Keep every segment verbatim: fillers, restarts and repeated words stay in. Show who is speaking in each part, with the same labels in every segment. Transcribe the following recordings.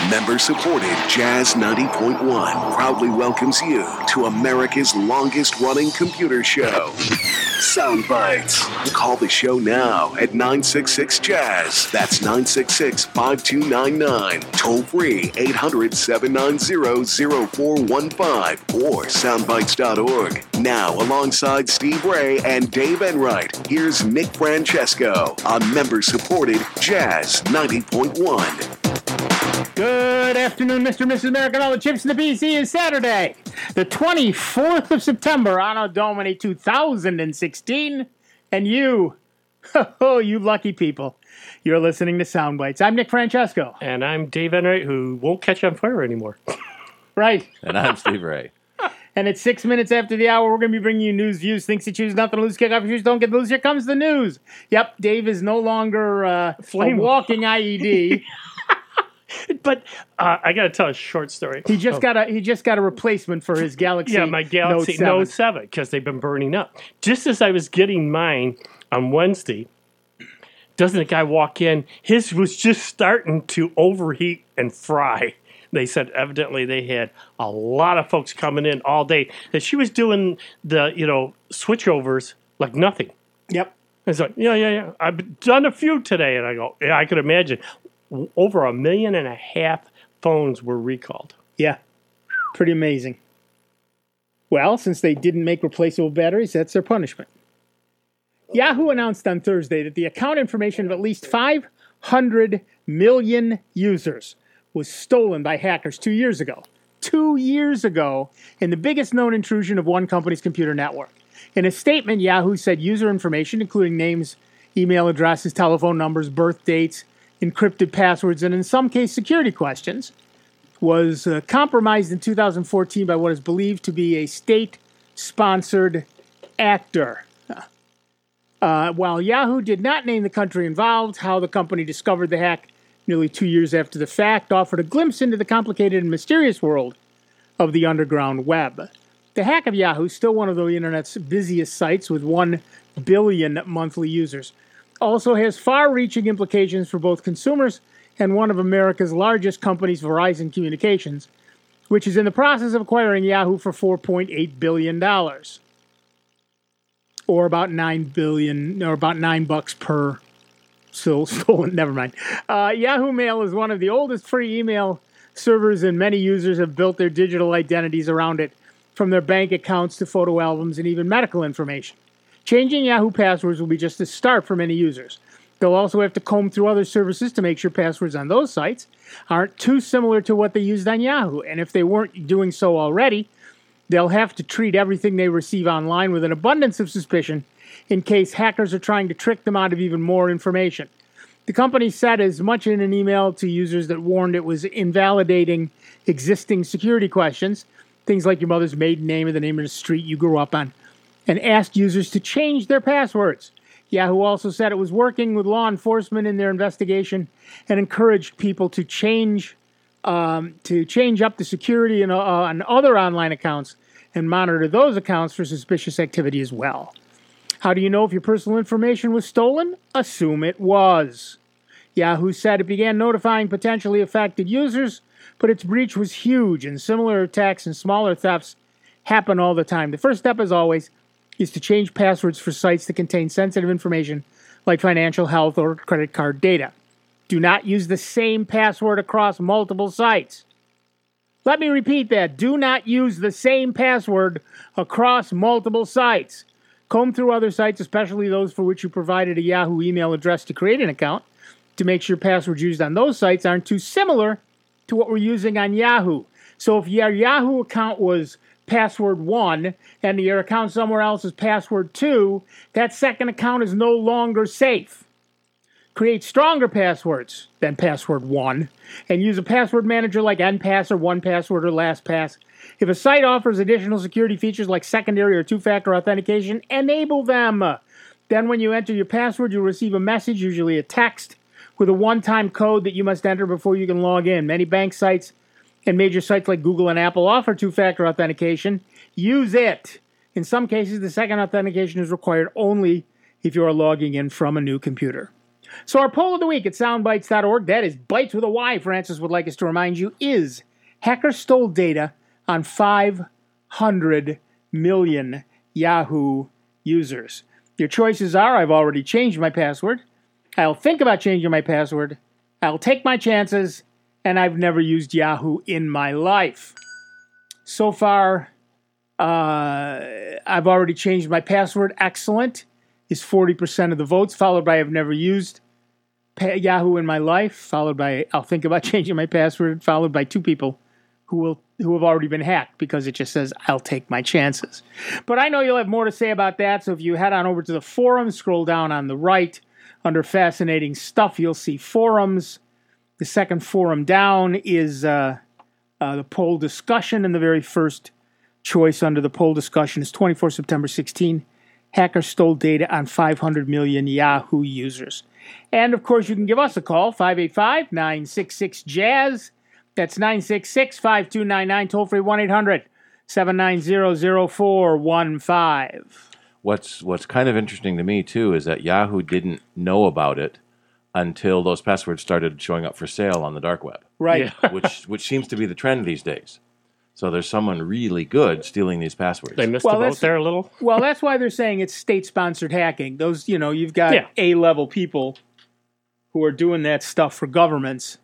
Speaker 1: Member-supported Jazz ninety point one proudly welcomes you to America's longest-running computer show, Sound Bites. Call the show now at nine six six Jazz. That's nine six six, five two nine nine. Toll free eight hundred, seven nine zero, zero four one five or soundbites dot org. Now, alongside Steve Ray and Dave Enright, here's Nick Francesco on member-supported Jazz ninety point one.
Speaker 2: Good afternoon, Mister and Missus America, and all the chips in the P C. Is Saturday, the twenty-fourth of September, Anno Domini two thousand sixteen. And you, oh, you lucky people, you're listening to Soundbites. I'm Nick Francesco.
Speaker 3: And I'm Dave Enright, who won't catch on fire anymore.
Speaker 2: Right.
Speaker 4: And I'm Steve Ray.
Speaker 2: And at six minutes after the hour, we're going to be bringing you news, views, things to choose, nothing to lose, kick off your shoes, don't get loose. Here comes the news. Yep, Dave is no longer uh, a walking I E D.
Speaker 3: But uh, I got to tell a short story.
Speaker 2: He just
Speaker 3: oh.
Speaker 2: got a he just got a replacement for his Galaxy.
Speaker 3: Yeah, my Galaxy Note seven because they've been burning up. Just as I was getting mine on Wednesday, doesn't a guy walk in? His was just starting to overheat and fry. They said evidently they had a lot of folks coming in all day. That she was doing the you know switchovers like nothing.
Speaker 2: Yep.
Speaker 3: I was like, yeah, yeah, yeah. I've done a few today, and I go, yeah, I could imagine. Over a million and a half phones were recalled.
Speaker 2: Yeah, pretty amazing. Well, since they didn't make replaceable batteries, that's their punishment. Yahoo announced on Thursday that the account information of at least five hundred million users was stolen by hackers two years ago. Two years ago, in the biggest known intrusion of one company's computer network. In a statement, Yahoo said user information, including names, email addresses, telephone numbers, birth dates, encrypted passwords, and in some cases security questions, was uh, compromised in two thousand fourteen by what is believed to be a state-sponsored actor. Uh, while Yahoo did not name the country involved, how the company discovered the hack nearly two years after the fact offered a glimpse into the complicated and mysterious world of the underground web. The hack of Yahoo, still one of the internet's busiest sites with one billion monthly users, also has far-reaching implications for both consumers and one of America's largest companies, Verizon Communications, which is in the process of acquiring Yahoo for four point eight billion dollars, or about nine billion, or about nine bucks per still stolen. Never mind. Uh, Yahoo Mail is one of the oldest free email servers, and many users have built their digital identities around it, from their bank accounts to photo albums and even medical information. Changing Yahoo passwords will be just a start for many users. They'll also have to comb through other services to make sure passwords on those sites aren't too similar to what they used on Yahoo. And if they weren't doing so already, they'll have to treat everything they receive online with an abundance of suspicion in case hackers are trying to trick them out of even more information. The company said as much in an email to users that warned it was invalidating existing security questions, things like your mother's maiden name or the name of the street you grew up on, and asked users to change their passwords. Yahoo also said it was working with law enforcement in their investigation and encouraged people to change um, to change up the security in, uh, on other online accounts and monitor those accounts for suspicious activity as well. How do you know if your personal information was stolen? Assume it was. Yahoo said it began notifying potentially affected users, but its breach was huge, and similar attacks and smaller thefts happen all the time. The first step, as always, is to change passwords for sites that contain sensitive information like financial, health, or credit card data. Do not use the same password across multiple sites. Let me repeat that. Do not use the same password across multiple sites. Comb through other sites, especially those for which you provided a Yahoo email address to create an account, to make sure passwords used on those sites aren't too similar to what we're using on Yahoo. So if your Yahoo account was password one, and your account somewhere else is password two, that second account is no longer safe. Create stronger passwords than password one, and use a password manager like N pass or one password or LastPass. If a site offers additional security features like secondary or two-factor authentication, enable them. Then when you enter your password, you'll receive a message, usually a text, with a one-time code that you must enter before you can log in. Many bank sites and major sites like Google and Apple offer two-factor authentication. Use it. In some cases, the second authentication is required only if you are logging in from a new computer. So our poll of the week at soundbites dot org, that is Bites with a Y, Francis would like us to remind you, is hackers stole data on five hundred million Yahoo users. Your choices are, I've already changed my password, I'll think about changing my password, I'll take my chances, and I've never used Yahoo in my life. So far, uh, I've already changed my password. Excellent is forty percent of the votes, followed by I've never used Yahoo in my life, followed by I'll think about changing my password, followed by two people who will who have already been hacked because it just says I'll take my chances. But I know you'll have more to say about that, so if you head on over to the forum, scroll down on the right, under fascinating stuff, you'll see forums. The second forum down is uh, uh, the poll discussion, and the very first choice under the poll discussion is twenty-fourth of September sixteen. Hackers stole data on five hundred million Yahoo users. And, of course, you can give us a call, five eight five, nine six six, jazz. That's nine six six, five two nine nine, toll-free one eight hundred, seven nine zero, zero four one five.
Speaker 4: What's what's kind of interesting to me, too, is that Yahoo didn't know about it until those passwords started showing up for sale on the dark web.
Speaker 2: Right.
Speaker 3: Yeah.
Speaker 4: which which seems to be the trend these days. So there's someone really good stealing these passwords.
Speaker 3: They missed
Speaker 2: Well,
Speaker 3: the boat
Speaker 2: that's-
Speaker 3: there a little.
Speaker 2: Well, that's why they're saying it's state-sponsored hacking. Those, you know, you've got
Speaker 3: Yeah.
Speaker 2: A-level people who are doing that stuff for governments.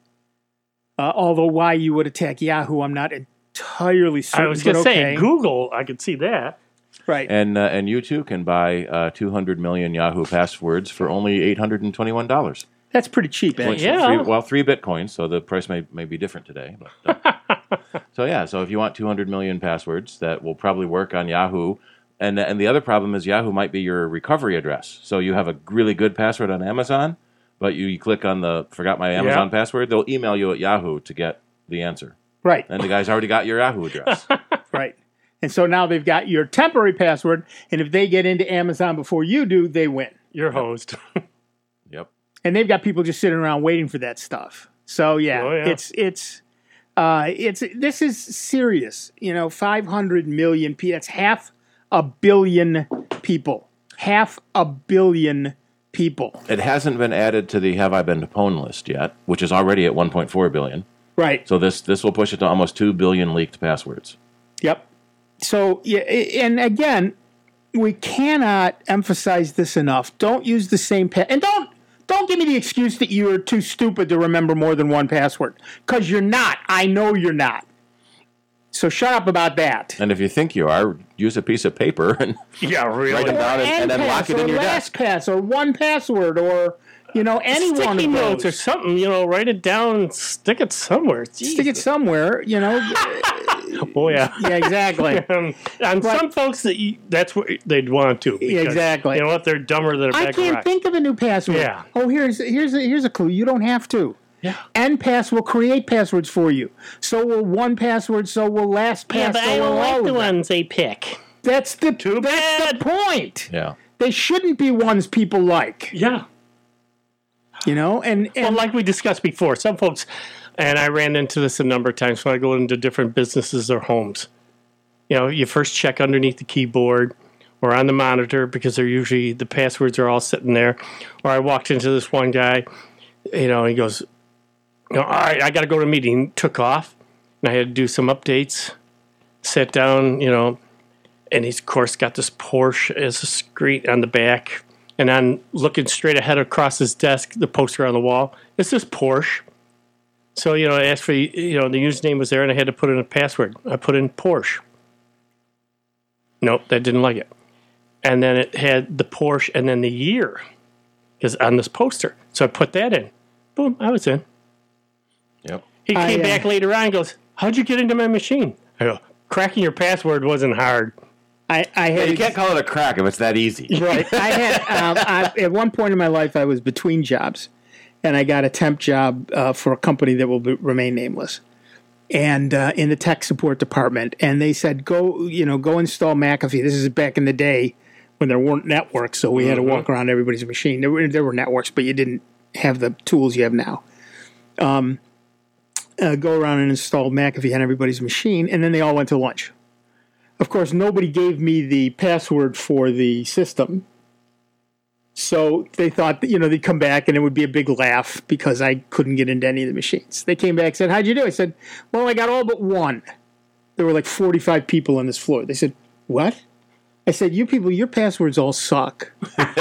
Speaker 2: Uh, although why you would attack Yahoo, I'm not entirely certain.
Speaker 3: I was going to
Speaker 2: but
Speaker 3: say,
Speaker 2: okay.
Speaker 3: Google, I could see that.
Speaker 2: Right.
Speaker 4: And uh, and you too can buy uh, two hundred million Yahoo passwords for only eight hundred twenty-one dollars.
Speaker 2: That's pretty cheap, eh?
Speaker 4: Which-
Speaker 3: Yeah.
Speaker 4: Three, well, three bitcoins, so the price may, may be different today. But, uh, so yeah, so if you want two hundred million passwords, that will probably work on Yahoo. And and the other problem is Yahoo might be your recovery address. So you have a really good password on Amazon, but you, you click on the forgot my Amazon
Speaker 3: Yeah.
Speaker 4: password, they'll email you at Yahoo to get the answer.
Speaker 2: Right.
Speaker 4: And the guy's already got your Yahoo address.
Speaker 2: Right. And so now they've got your temporary password, and if they get into Amazon before you do, they win.
Speaker 3: Your host.
Speaker 4: Yep.
Speaker 2: And they've got people just sitting around waiting for that stuff. So yeah,
Speaker 3: Oh, yeah.
Speaker 2: it's it's uh, it's this is serious. You know, five hundred million people. That's half a billion people. Half a billion people.
Speaker 4: It hasn't been added to the Have I Been Pwned list yet, which is already at one point four billion.
Speaker 2: Right.
Speaker 4: So this this will push it to almost two billion leaked passwords.
Speaker 2: Yep. So yeah, and again, we cannot emphasize this enough. Don't use the same pa- and don't don't give me the excuse that you are too stupid to remember more than one password, because you're not. I know you're not. So shut up about that.
Speaker 4: And if you think you are, use a piece of paper and
Speaker 3: Yeah, really.
Speaker 4: write them down and, and then lock it in your
Speaker 2: or
Speaker 4: desk.
Speaker 2: LastPass or one password or you know any one
Speaker 3: Sticky
Speaker 2: of
Speaker 3: notes or
Speaker 2: those.
Speaker 3: something, you know, write it down, stick it somewhere.
Speaker 2: Stick it somewhere. You know.
Speaker 3: Oh, yeah.
Speaker 2: Yeah, exactly.
Speaker 3: Um, and
Speaker 2: Right.
Speaker 3: some folks, that you, that's what they'd want to. because,
Speaker 2: Exactly.
Speaker 3: You know what? They're dumber than a
Speaker 2: I
Speaker 3: bag
Speaker 2: can't
Speaker 3: of rocks.
Speaker 2: think of a new password.
Speaker 3: Yeah.
Speaker 2: Oh, here's here's a, here's a clue. You don't have to.
Speaker 3: Yeah.
Speaker 2: N Pass will create passwords for you. So will one password. So will LastPass.
Speaker 3: Yeah, but
Speaker 2: so
Speaker 3: I
Speaker 2: will
Speaker 3: don't
Speaker 2: all
Speaker 3: like
Speaker 2: of
Speaker 3: the
Speaker 2: them.
Speaker 3: ones they pick.
Speaker 2: That's the
Speaker 3: Too
Speaker 2: that's
Speaker 3: bad.
Speaker 2: the point.
Speaker 4: Yeah.
Speaker 2: They shouldn't be ones people like.
Speaker 3: Yeah.
Speaker 2: You know, and
Speaker 3: Well,
Speaker 2: and
Speaker 3: like we discussed before, some folks, and I ran into this a number of times when I go into different businesses or homes. You know, you first check underneath the keyboard or on the monitor because they're usually, the passwords are all sitting there. Or I walked into this one guy, you know, he goes, you know, all right, I got to go to a meeting. Took off, and I had to do some updates. Sat down, you know, and he's, of course, got this Porsche as a screen on the back. And I'm looking straight ahead across his desk, the poster on the wall. It's this Porsche. So, you know, I asked for, you know, the username was there, and I had to put in a password. I put in Porsche. Nope, that didn't like it. And then it had the Porsche and then the year is on this poster. So I put that in. Boom, I was in.
Speaker 4: Yep.
Speaker 3: He
Speaker 2: I,
Speaker 3: came
Speaker 2: uh,
Speaker 3: back later on and goes, how'd you get into my machine? I go, cracking your password wasn't hard.
Speaker 2: I I had
Speaker 4: You can't call it a crack if it's that easy.
Speaker 2: right. I had um, I, at one point in my life I was between jobs, and I got a temp job uh, for a company that will be, remain nameless, and uh, in the tech support department. And they said, "Go, you know, go install McAfee." This is back in the day when there weren't networks, so we had to walk around everybody's machine. There were there were networks, but you didn't have the tools you have now. Um, uh, go around and install McAfee on everybody's machine, and then they all went to lunch. Of course, nobody gave me the password for the system. So they thought that, you know, they'd come back and it would be a big laugh because I couldn't get into any of the machines. They came back and said, how'd you do? I said, well, I got all but one. There were like forty-five people on this floor. They said, what? I said, you people, your passwords all suck.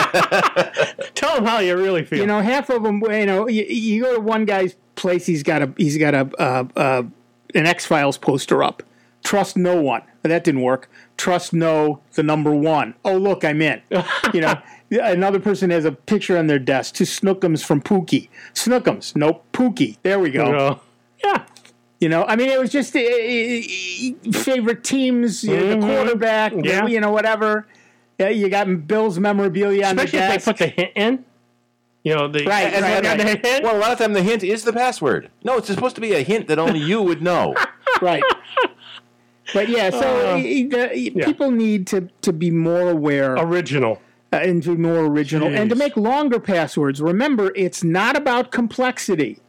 Speaker 3: Tell them how you really feel.
Speaker 2: You know, half of them, you know, you, you go to one guy's place, he's got a, he's got a, uh, uh, an X-Files poster up. Trust no one. That didn't work. Trust no, the number one. Oh, look, I'm in. You know, another person has a picture on their desk. Two Snookums from Pookie. Snookums. Nope. Pookie. There we go.
Speaker 3: No.
Speaker 2: Yeah. You know, I mean, it was just uh, uh, favorite teams, you know,
Speaker 3: Mm-hmm.
Speaker 2: the quarterback,
Speaker 3: Yeah.
Speaker 2: you know, whatever. Yeah, you got Bill's memorabilia on
Speaker 3: Especially
Speaker 2: the
Speaker 3: if
Speaker 2: desk.
Speaker 3: they put the hint in. You know, the
Speaker 2: Right,
Speaker 3: as
Speaker 2: right,
Speaker 3: long as
Speaker 2: right.
Speaker 3: the hint.
Speaker 4: Well, a lot of time the hint is the password. No, it's supposed to be a hint that only you would know.
Speaker 2: Right. But yeah, so
Speaker 3: Uh,
Speaker 2: uh, the,
Speaker 3: yeah.
Speaker 2: people need to, to be more aware
Speaker 3: Original.
Speaker 2: uh, and be more original. And to
Speaker 3: Jeez.
Speaker 2: make longer passwords, remember, it's not about complexity.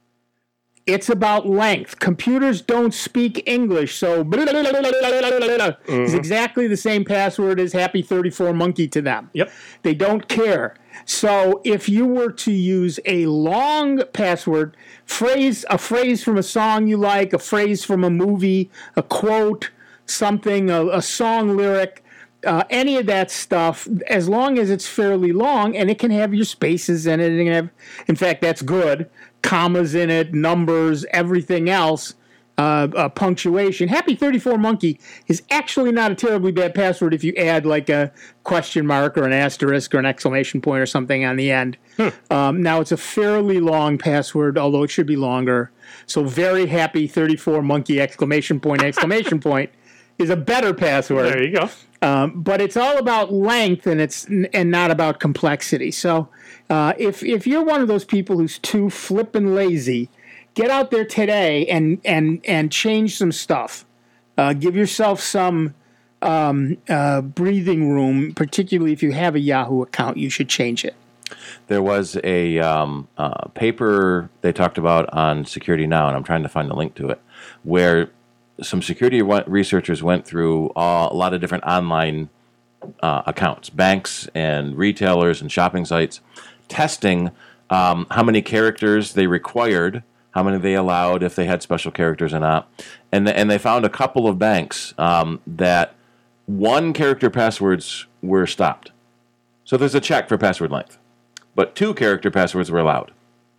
Speaker 2: It's about length. Computers don't speak English, so blah, blah, blah, blah, blah, blah, blah, blah. It's exactly the same password as Happy thirty-four Monkey to them.
Speaker 3: Yep.
Speaker 2: They don't care. So if you were to use a long password, phrase a phrase from a song you like, a phrase from a movie, a quote, something, a, a song lyric, uh, any of that stuff, as long as it's fairly long, and it can have your spaces in it, it can have, in fact, that's good, commas in it, numbers, everything else. Uh, uh, punctuation. Happy thirty-four Monkey is actually not a terribly bad password if you add like a question mark or an asterisk or an exclamation point or something on the end. Um, now, it's a fairly long password, although it should be longer. So very happy thirty-four Monkey exclamation point exclamation point is a better password.
Speaker 3: There you go.
Speaker 2: Um, but it's all about length and it's and not about complexity. So uh, if if you're one of those people who's too flippin' lazy, get out there today and and and change some stuff. Uh, give yourself some um, uh, breathing room, particularly if you have a Yahoo account. You should change it.
Speaker 4: There was a um, uh, paper they talked about on Security Now, and I'm trying to find the link to it, where some security researchers went through all, a lot of different online uh, accounts, banks and retailers and shopping sites, testing um, how many characters they required, how many they allowed, if they had special characters or not. And, and they found a couple of banks um, that one character passwords were stopped. So there's a check for password length, but two character passwords were allowed.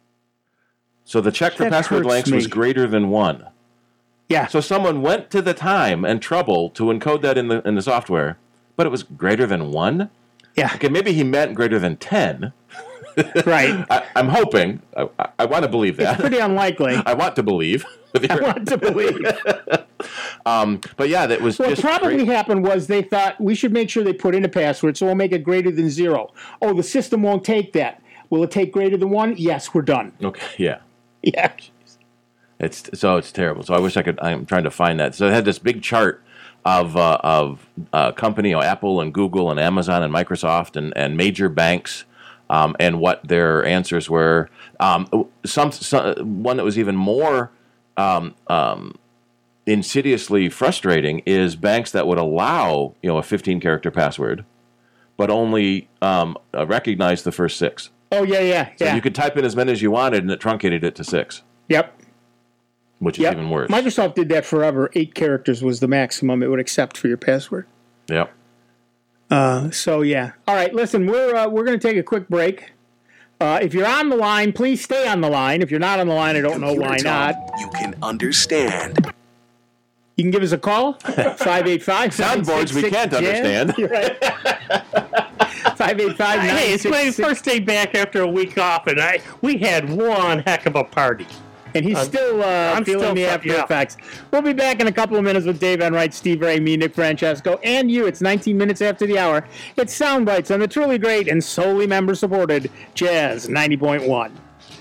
Speaker 4: So the check for
Speaker 2: That
Speaker 4: password
Speaker 2: hurts
Speaker 4: length was
Speaker 2: me.
Speaker 4: greater than one.
Speaker 2: Yeah.
Speaker 4: So someone went to the time and trouble to encode that in the in the software, but it was greater than one?
Speaker 2: Yeah.
Speaker 4: Okay, maybe he meant greater than ten.
Speaker 2: Right.
Speaker 4: I, I'm hoping. I, I, I want to believe that.
Speaker 2: Pretty unlikely.
Speaker 4: I want to believe.
Speaker 2: I want to believe.
Speaker 4: um, but yeah, that was
Speaker 2: What
Speaker 4: just
Speaker 2: probably
Speaker 4: great.
Speaker 2: happened was they thought we should make sure they put in a password, so we'll make it greater than zero. Oh, the system won't take that. Will it take greater than one? Yes, we're done.
Speaker 4: Okay, yeah.
Speaker 2: Yeah.
Speaker 4: It's so it's terrible. So I wish I could. I'm trying to find that. So it had this big chart of uh, of uh, company, you know, Apple and Google and Amazon and Microsoft and, and major banks, um, and what their answers were. Um, some, some one that was even more um, um, insidiously frustrating is banks that would allow, you know, a fifteen character password, but only um, uh, recognize the first six.
Speaker 2: Oh, yeah, yeah,
Speaker 4: So
Speaker 2: yeah.
Speaker 4: you could type in as many as you wanted, and it truncated it to six,
Speaker 2: Yep.
Speaker 4: which is
Speaker 2: Yep.
Speaker 4: even worse.
Speaker 2: Microsoft did that forever. Eight characters was the maximum it would accept for your password.
Speaker 4: Yep.
Speaker 2: Uh, so yeah. All right. Listen, we're uh, we're going to take a quick break. Uh, if you're on the line, please stay on the line. If you're not on the line, I don't know
Speaker 1: Computer
Speaker 2: why
Speaker 1: talk
Speaker 2: not.
Speaker 1: You can understand.
Speaker 2: You can give us a call five eight five
Speaker 4: Soundboards we can't understand.
Speaker 2: You're right. five eight five
Speaker 3: Hey, it's my first day back after a week off, and I we had one heck of a party.
Speaker 2: And he's still uh,
Speaker 3: I'm
Speaker 2: feeling
Speaker 3: still
Speaker 2: the
Speaker 3: fu-
Speaker 2: after
Speaker 3: yeah.
Speaker 2: effects. We'll be back in a couple of minutes with Dave Enright, Steve Ray, me, Nick Francesco, and you. It's nineteen minutes after the hour. It's Soundbites on the truly great and solely member-supported Jazz ninety point one.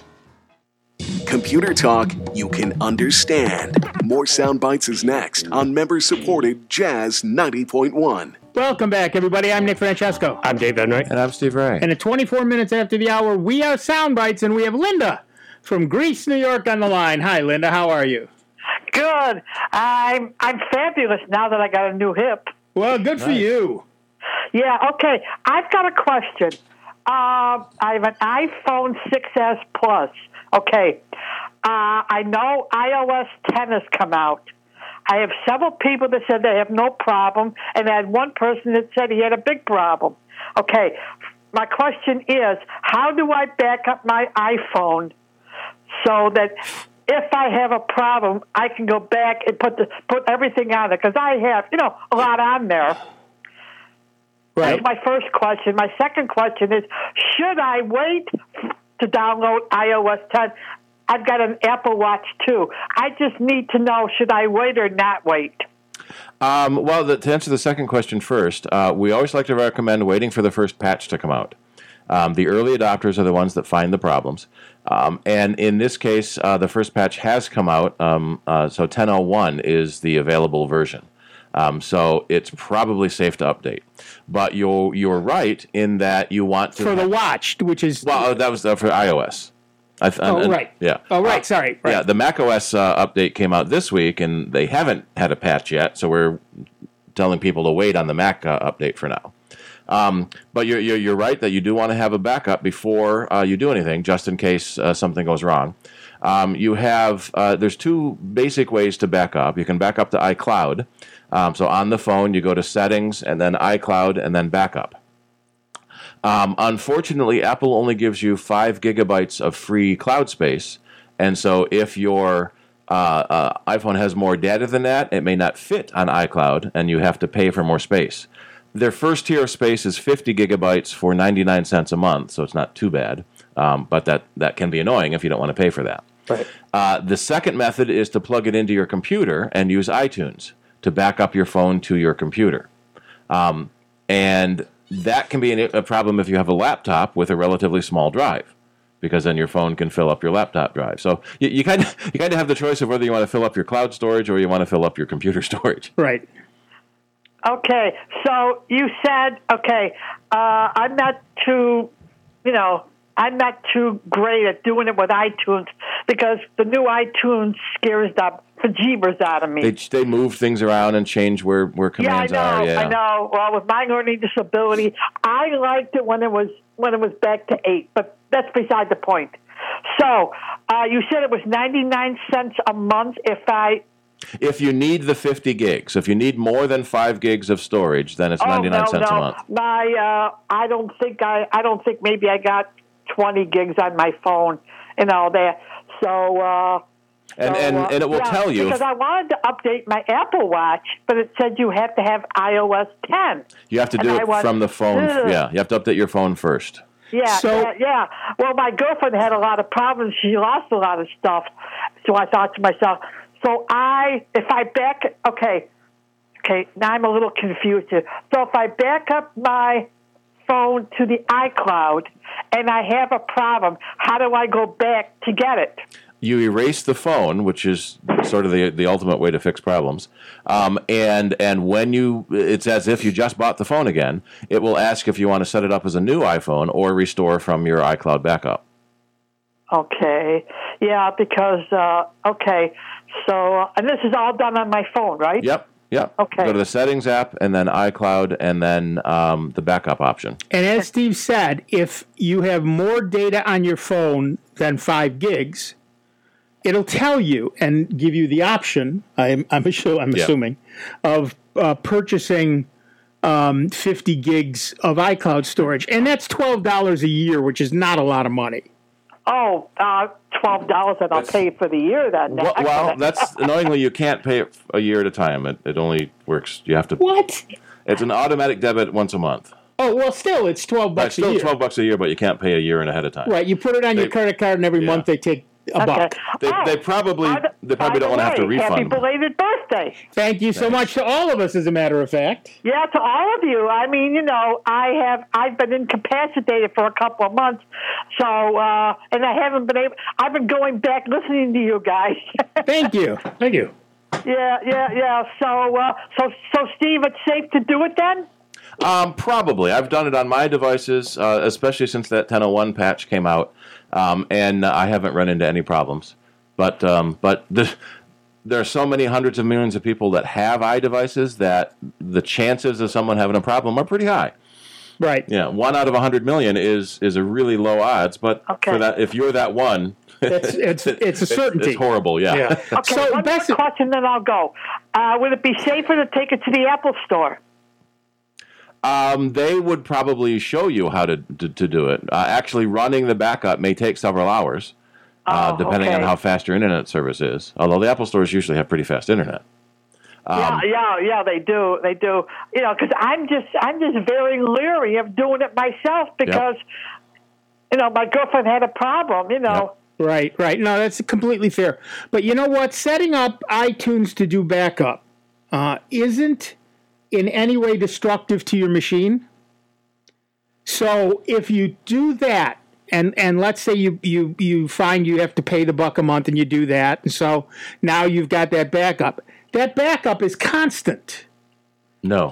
Speaker 1: Computer talk you can understand. More sound bites is next on member-supported Jazz ninety point one.
Speaker 2: Welcome back, everybody. I'm Nick Francesco.
Speaker 3: I'm Dave Enright.
Speaker 4: And I'm Steve Ray.
Speaker 2: And at twenty-four minutes after the hour, we are Soundbites, and we have Linda from Greece, New York on the line. Hi, Linda. How are you?
Speaker 5: Good. I'm I'm fabulous now that I got a new hip.
Speaker 2: Well, good for
Speaker 4: Nice.
Speaker 2: you.
Speaker 5: Yeah, okay. I've got a question. Uh, I have an iPhone six S Plus. Okay. Uh, I know iOS ten has come out. I have several people that said they have no problem, and I had one person that said he had a big problem. Okay. My question is, how do I back up my iPhone so that if I have a problem, I can go back and put the put everything on it? Because I have, you know, a lot on there.
Speaker 2: Right.
Speaker 5: That's my first question. My second question is, should I wait to download iOS ten? I've got an Apple Watch, too. I just need to know, should I wait or not wait?
Speaker 4: Um, well, the, to answer the second question first, uh, we always like to recommend waiting for the first patch to come out. Um, the early adopters are the ones that find the problems. Um, and in this case, uh, the first patch has come out, um, uh, so ten oh one is the available version. Um, so it's probably safe to update. But you're, you're right in that you want to...
Speaker 2: For the watch, which is...
Speaker 4: Well, that was uh, for iOS. I th-
Speaker 2: oh,
Speaker 4: and,
Speaker 2: right.
Speaker 4: Yeah.
Speaker 2: Oh, right,
Speaker 4: uh,
Speaker 2: sorry. Right.
Speaker 4: Yeah, the macOS uh, update came out this week, and they haven't had a patch yet, so we're telling people to wait on the Mac uh, update for now. Um, but you're, you're, you're right that you do want to have a backup before uh, you do anything, just in case uh, something goes wrong. Um, you have, uh, there's two basic ways to back up. You can back up to iCloud. Um, so on the phone, you go to Settings, and then iCloud, and then Backup. Um, unfortunately, Apple only gives you five gigabytes of free cloud space, and so if your uh, uh, iPhone has more data than that, it may not fit on iCloud, and you have to pay for more space. Their first tier of space is fifty gigabytes for ninety-nine cents a month, so it's not too bad, um, but that, that can be annoying if you don't want to pay for that.
Speaker 2: Right.
Speaker 4: Uh, the second method is to plug it into your computer and use iTunes to back up your phone to your computer. Um, and that can be an, a problem if you have a laptop with a relatively small drive, because then your phone can fill up your laptop drive. So you, you kind of you kind of have the choice of whether you want to fill up your cloud storage or you want to fill up your computer storage.
Speaker 2: Right.
Speaker 5: Okay, so you said, okay, uh, I'm not too, you know, I'm not too great at doing it with iTunes because the new iTunes scares the bejeebers out of me.
Speaker 4: They, they move things around and change where, where commands
Speaker 5: yeah, I know,
Speaker 4: are. Yeah,
Speaker 5: I know. Well, with my learning disability, I liked it when it was when it was back to eight, but that's beside the point. So uh, you said it was ninety-nine cents a month if I...
Speaker 4: If you need the fifty gigs, if you need more than five gigs of storage, then it's ninety-nine
Speaker 5: oh, no,
Speaker 4: cents
Speaker 5: no.
Speaker 4: a month.
Speaker 5: My, uh, I don't think I, I don't think maybe I got twenty gigs on my phone and all that. So, uh,
Speaker 4: and
Speaker 5: so,
Speaker 4: and,
Speaker 5: uh,
Speaker 4: and it will
Speaker 5: yeah,
Speaker 4: tell you
Speaker 5: because
Speaker 4: if,
Speaker 5: I wanted to update my Apple Watch, but it said you have to have iOS ten.
Speaker 4: you have to do
Speaker 5: and
Speaker 4: it
Speaker 5: I went,
Speaker 4: from the phone.
Speaker 5: Ugh.
Speaker 4: Yeah, you have to update your phone first.
Speaker 5: Yeah,
Speaker 2: So-
Speaker 5: yeah, yeah. Well, my girlfriend had a lot of problems. She lost a lot of stuff. So I thought to myself, so I, if I back, okay, okay, now I'm a little confused here. So if I back up my phone to the iCloud and I have a problem, how do I go back to get it?
Speaker 4: You erase the phone, which is sort of the the ultimate way to fix problems. Um, and and when you, it's as if you just bought the phone again. It will ask if you want to set it up as a new iPhone or restore from your iCloud backup.
Speaker 5: Okay, yeah, because, uh, okay, so, and this is all done on my phone, right?
Speaker 4: Yep, yep.
Speaker 5: Okay.
Speaker 4: Go to the Settings app and then iCloud and then um, the backup option.
Speaker 2: And as Steve said, if you have more data on your phone than five gigs, it'll tell you and give you the option, I'm, I'm, assu- I'm
Speaker 4: Yeah.
Speaker 2: assuming, of uh, purchasing um, fifty gigs of iCloud storage. And that's twelve dollars a year, which is not a lot of money.
Speaker 5: Oh, uh, twelve dollars and I'll
Speaker 4: That's-
Speaker 5: pay for the year then.
Speaker 4: Well, well, that's annoyingly you can't pay it a year at a time. It, it only works. You have to.
Speaker 2: What?
Speaker 4: It's an automatic debit once a month.
Speaker 2: Oh, well, still, it's twelve
Speaker 4: Right,
Speaker 2: bucks
Speaker 4: still
Speaker 2: a year.
Speaker 4: twelve bucks a year, but you can't pay a year and ahead of time.
Speaker 2: Right, you put it on your
Speaker 4: They-
Speaker 2: credit card, and every
Speaker 4: yeah.
Speaker 2: month they take a buck.
Speaker 4: They,
Speaker 5: Oh,
Speaker 4: they probably
Speaker 5: by the-
Speaker 4: they probably
Speaker 5: by
Speaker 4: don't
Speaker 5: the
Speaker 4: want to have to
Speaker 5: way, Happy
Speaker 4: refund.
Speaker 5: belated birthday.
Speaker 2: Thank you so much to all of us, as a matter of fact.
Speaker 5: Yeah, to all of you. I mean, you know, I have I've been incapacitated for a couple of months, so uh, and I haven't been able. I've been going back listening to you guys.
Speaker 2: Thank you.
Speaker 3: Thank you.
Speaker 5: yeah, yeah, yeah. So, uh, so, so, Steve, it's safe to do it then.
Speaker 4: Um, probably. I've done it on my devices, uh, especially since that ten oh one patch came out, um, and uh, I haven't run into any problems. But um, but the, there are so many hundreds of millions of people that have iDevices that the chances of someone having a problem are pretty high.
Speaker 2: Right.
Speaker 4: Yeah, one out of a hundred million is is a really low odds, but
Speaker 5: Okay.
Speaker 4: for that, if you're that one,
Speaker 2: It's it's it's a certainty.
Speaker 4: It's horrible. Yeah.
Speaker 3: Yeah.
Speaker 5: Okay,
Speaker 2: So,
Speaker 5: one
Speaker 2: Bessie-
Speaker 5: more question, then I'll go. Uh, would it be safer to take it to the Apple Store?
Speaker 4: Um, they would probably show you how to to, to do it. Uh, actually, running the backup may take several hours, uh,
Speaker 5: Oh,
Speaker 4: depending on
Speaker 5: okay.
Speaker 4: how fast your internet service is. Although the Apple stores usually have pretty fast internet. Um,
Speaker 5: yeah, yeah, yeah. They do, they do. You know, because I'm just, I'm just very leery of doing it myself because, you know, my girlfriend had a problem. You know.
Speaker 4: Yep.
Speaker 2: Right, right. No, that's completely fair. But you know what? Setting up iTunes to do backup uh, isn't in any way destructive to your machine. So if you do that, and, and let's say you, you, you find you have to pay the buck a month and you do that, and so now you've got that backup. That backup is constant.
Speaker 4: No,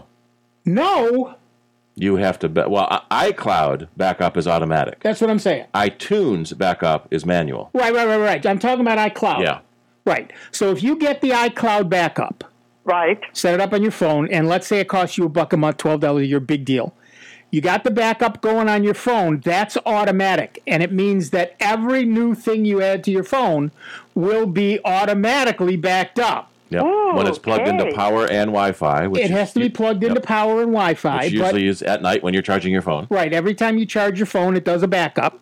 Speaker 2: No,
Speaker 4: you have to. Ba- well, I- iCloud backup is automatic.
Speaker 2: that's what I'm saying.
Speaker 4: iTunes backup is manual.
Speaker 2: Right, right, right, right. I'm talking about iCloud.
Speaker 4: Yeah.
Speaker 2: Right. So if you get the iCloud backup,
Speaker 5: Right.
Speaker 2: set it up on your phone, and let's say it costs you a buck a month, twelve dollars a year, big deal. You got the backup going on your phone, that's automatic. And it means that every new thing you add to your phone will be automatically backed up.
Speaker 4: Yep.
Speaker 5: Ooh,
Speaker 4: when it's plugged into
Speaker 5: okay.
Speaker 4: power and Wi-Fi, which
Speaker 2: It has to be
Speaker 4: you-
Speaker 2: plugged into
Speaker 4: yep,
Speaker 2: power and Wi-Fi.
Speaker 4: which
Speaker 2: But,
Speaker 4: usually is at night when you're charging your phone.
Speaker 2: right, every time you charge your phone, it does a backup.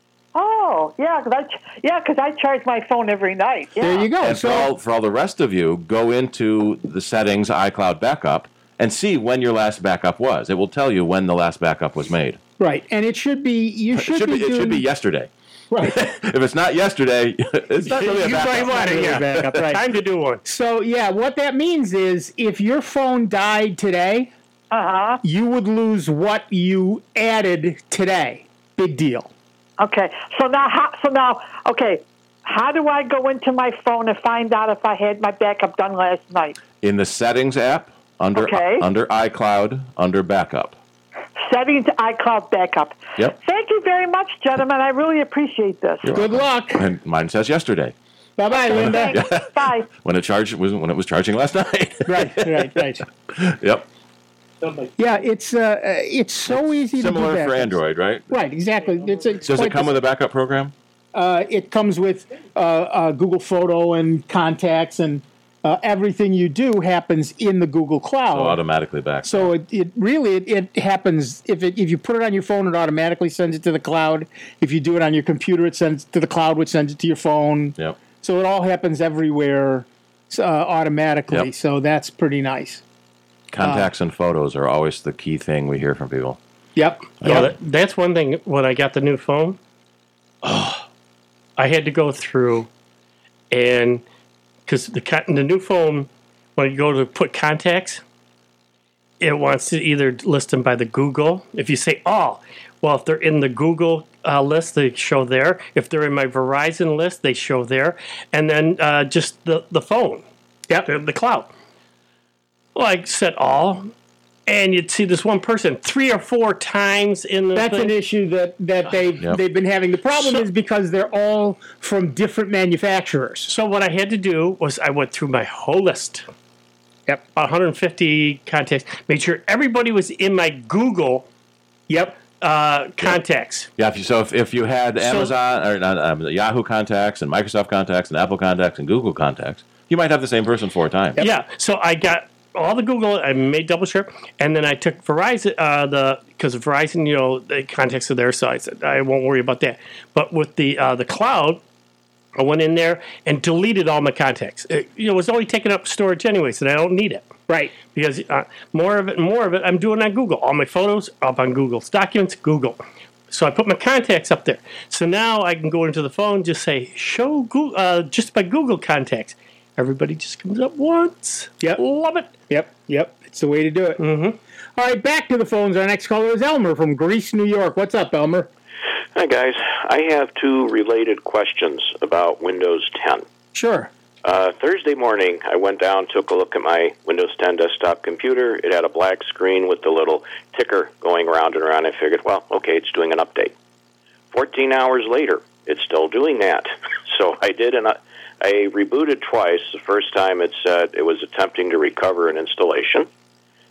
Speaker 5: Oh, yeah, because I, ch- yeah, 'cause I charge my phone every night. Yeah.
Speaker 2: There you go.
Speaker 4: And for
Speaker 2: So,
Speaker 4: all, for all the rest of you, go into the settings, iCloud backup, and see when your last backup was. It will tell you when the last backup was made.
Speaker 2: right, and it should be, you
Speaker 4: It
Speaker 2: should,
Speaker 4: should be,
Speaker 2: be
Speaker 4: it
Speaker 2: doing,
Speaker 4: should be yesterday.
Speaker 2: right.
Speaker 4: If it's not yesterday, it's not really a
Speaker 3: You might
Speaker 4: backup.
Speaker 3: want it,
Speaker 2: Really
Speaker 3: yeah.
Speaker 2: backup, right.
Speaker 3: Time to do one.
Speaker 2: So, yeah, what that means is if your phone died today,
Speaker 5: Uh-huh.
Speaker 2: you would lose what you added today. Big deal.
Speaker 5: Okay. So now, how, so now, okay, how do I go into my phone and find out if I had my backup done last night?
Speaker 4: In the settings app, under
Speaker 5: Okay.
Speaker 4: under iCloud, under backup.
Speaker 5: Settings iCloud backup.
Speaker 4: Yep.
Speaker 5: Thank you very much, gentlemen. I really appreciate this.
Speaker 2: Good luck.
Speaker 4: And mine says yesterday
Speaker 2: Bye-bye, Linda.
Speaker 5: Thanks. Bye.
Speaker 4: when it charged was when it was charging last night.
Speaker 2: Right, right, right.
Speaker 4: Yep.
Speaker 2: Yeah, it's uh, uh, it's so easy
Speaker 4: Similar
Speaker 2: to do
Speaker 4: for
Speaker 2: backups.
Speaker 4: Android, right?
Speaker 2: Right, exactly. It's, it's
Speaker 4: Does it
Speaker 2: quite
Speaker 4: come
Speaker 2: the-
Speaker 4: with a backup program?
Speaker 2: Uh, it comes with uh, uh, Google Photo and contacts, and uh, everything you do happens in the Google Cloud.
Speaker 4: So automatically back.
Speaker 2: So it, it really it, it happens if it, if you put it on your phone, it automatically sends it to the cloud. If you do it on your computer, it sends it to the cloud, which sends it to your phone.
Speaker 4: Yep.
Speaker 2: So it all happens everywhere uh, automatically.
Speaker 4: Yep.
Speaker 2: So that's pretty nice.
Speaker 4: Contacts and photos are always the key thing we hear from people.
Speaker 2: Yep.
Speaker 3: Yeah, that, that's one thing. When I got the new phone, oh, I had to go through and because the co- the new phone, when you go to put contacts, it wants to either list them by the Google. If you say, oh, well, if they're in the Google uh, list, they show there. If they're in my Verizon list, they show there. And then uh, just the, the phone,
Speaker 2: Yep.
Speaker 3: the, the cloud. Well, I said all, and you'd see this one person three or four times in the
Speaker 2: That's
Speaker 3: thing.
Speaker 2: an issue that, that they've,
Speaker 4: Yep.
Speaker 2: they've been having. The problem
Speaker 3: So-
Speaker 2: is because they're all from different manufacturers.
Speaker 3: So what I had to do was I went through my whole list.
Speaker 2: Yep.
Speaker 3: one hundred fifty contacts. Made sure everybody was in my Google
Speaker 2: Yep.
Speaker 3: uh, contacts.
Speaker 4: Yeah. If you, so if, if you had Amazon or not, um, Yahoo contacts and Microsoft contacts and Apple contacts and Google contacts, you might have the same person four times.
Speaker 3: Yeah. So I got all the Google. I made double sure, and then I took Verizon. Uh, the because Verizon, you know, the contacts are there, so I said I won't worry about that. But with the uh, the cloud, I went in there and deleted all my contacts. It, you know, it was only taking up storage anyway, so I don't need it.
Speaker 2: Right.
Speaker 3: Because uh, more of it, more of it, I'm doing on Google. All my photos up on Google's documents, Google. So I put my contacts up there. So now I can go into the phone, just say show Google, uh, just by Google contacts. Everybody just comes up once.
Speaker 2: Yep.
Speaker 3: Love it.
Speaker 2: Yep. Yep. It's the way to do it. Mm-hmm. All right, back to the phones. Our next caller is Elmer from Greece, New York. What's up, Elmer?
Speaker 6: Hi, guys. I have two related questions about Windows ten.
Speaker 2: Sure.
Speaker 6: Uh, Thursday morning, I went down, took a look at my Windows ten desktop computer. It had a black screen with the little ticker going around and around. I figured, well, okay, it's doing an update. fourteen hours later, it's still doing that. So I did an... I rebooted twice. The first time it said it was attempting to recover an installation.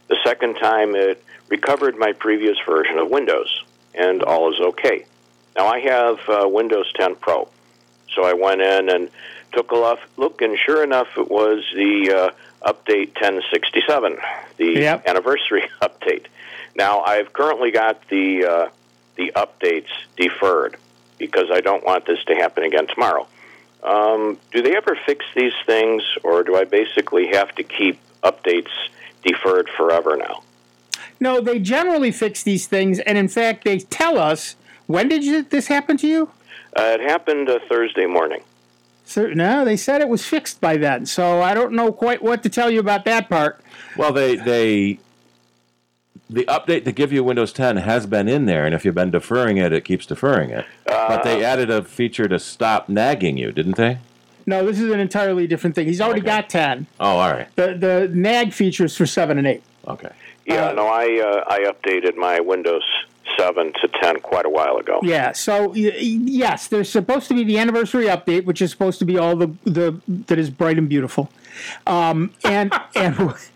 Speaker 6: The second time, it recovered my previous version of Windows, and all is okay. Now, I have uh, Windows ten Pro, so I went in and took a look, and sure enough, it was the uh, update ten sixty-seven, the
Speaker 2: yep.
Speaker 6: anniversary update. Now, I've currently got the uh, the updates deferred because I don't want this to happen again tomorrow. Um, do they ever fix these things, or do I basically have to keep updates deferred forever now?
Speaker 2: No, they generally fix these things, and in fact, they tell us. When did you, this happen to you?
Speaker 6: Uh, it happened uh, Thursday morning.
Speaker 2: So, no, they said it was fixed by then, so I don't know quite what to tell you about that part.
Speaker 4: Well, they they the update to give you Windows ten has been in there, and if you've been deferring it, it keeps deferring it. Uh, but they added a feature to stop nagging you, didn't they?
Speaker 2: No, this is an entirely different thing. He's already okay. got ten.
Speaker 4: Oh, all right.
Speaker 2: The the nag features for seven and eight.
Speaker 4: Okay.
Speaker 6: Yeah,
Speaker 2: uh,
Speaker 6: no, I uh, I updated my Windows seven to ten quite a while ago.
Speaker 2: Yeah, so y- yes, there's supposed to be the anniversary update, which is supposed to be all the the that is bright and beautiful, um, and and.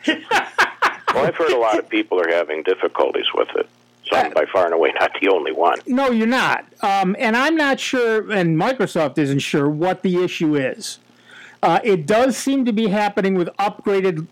Speaker 6: Well, I've heard a lot of people are having difficulties with it, so I'm by far and away not the only one.
Speaker 2: No, you're not, um, and I'm not sure, and Microsoft isn't sure what the issue is. Uh, it does seem to be happening with upgraded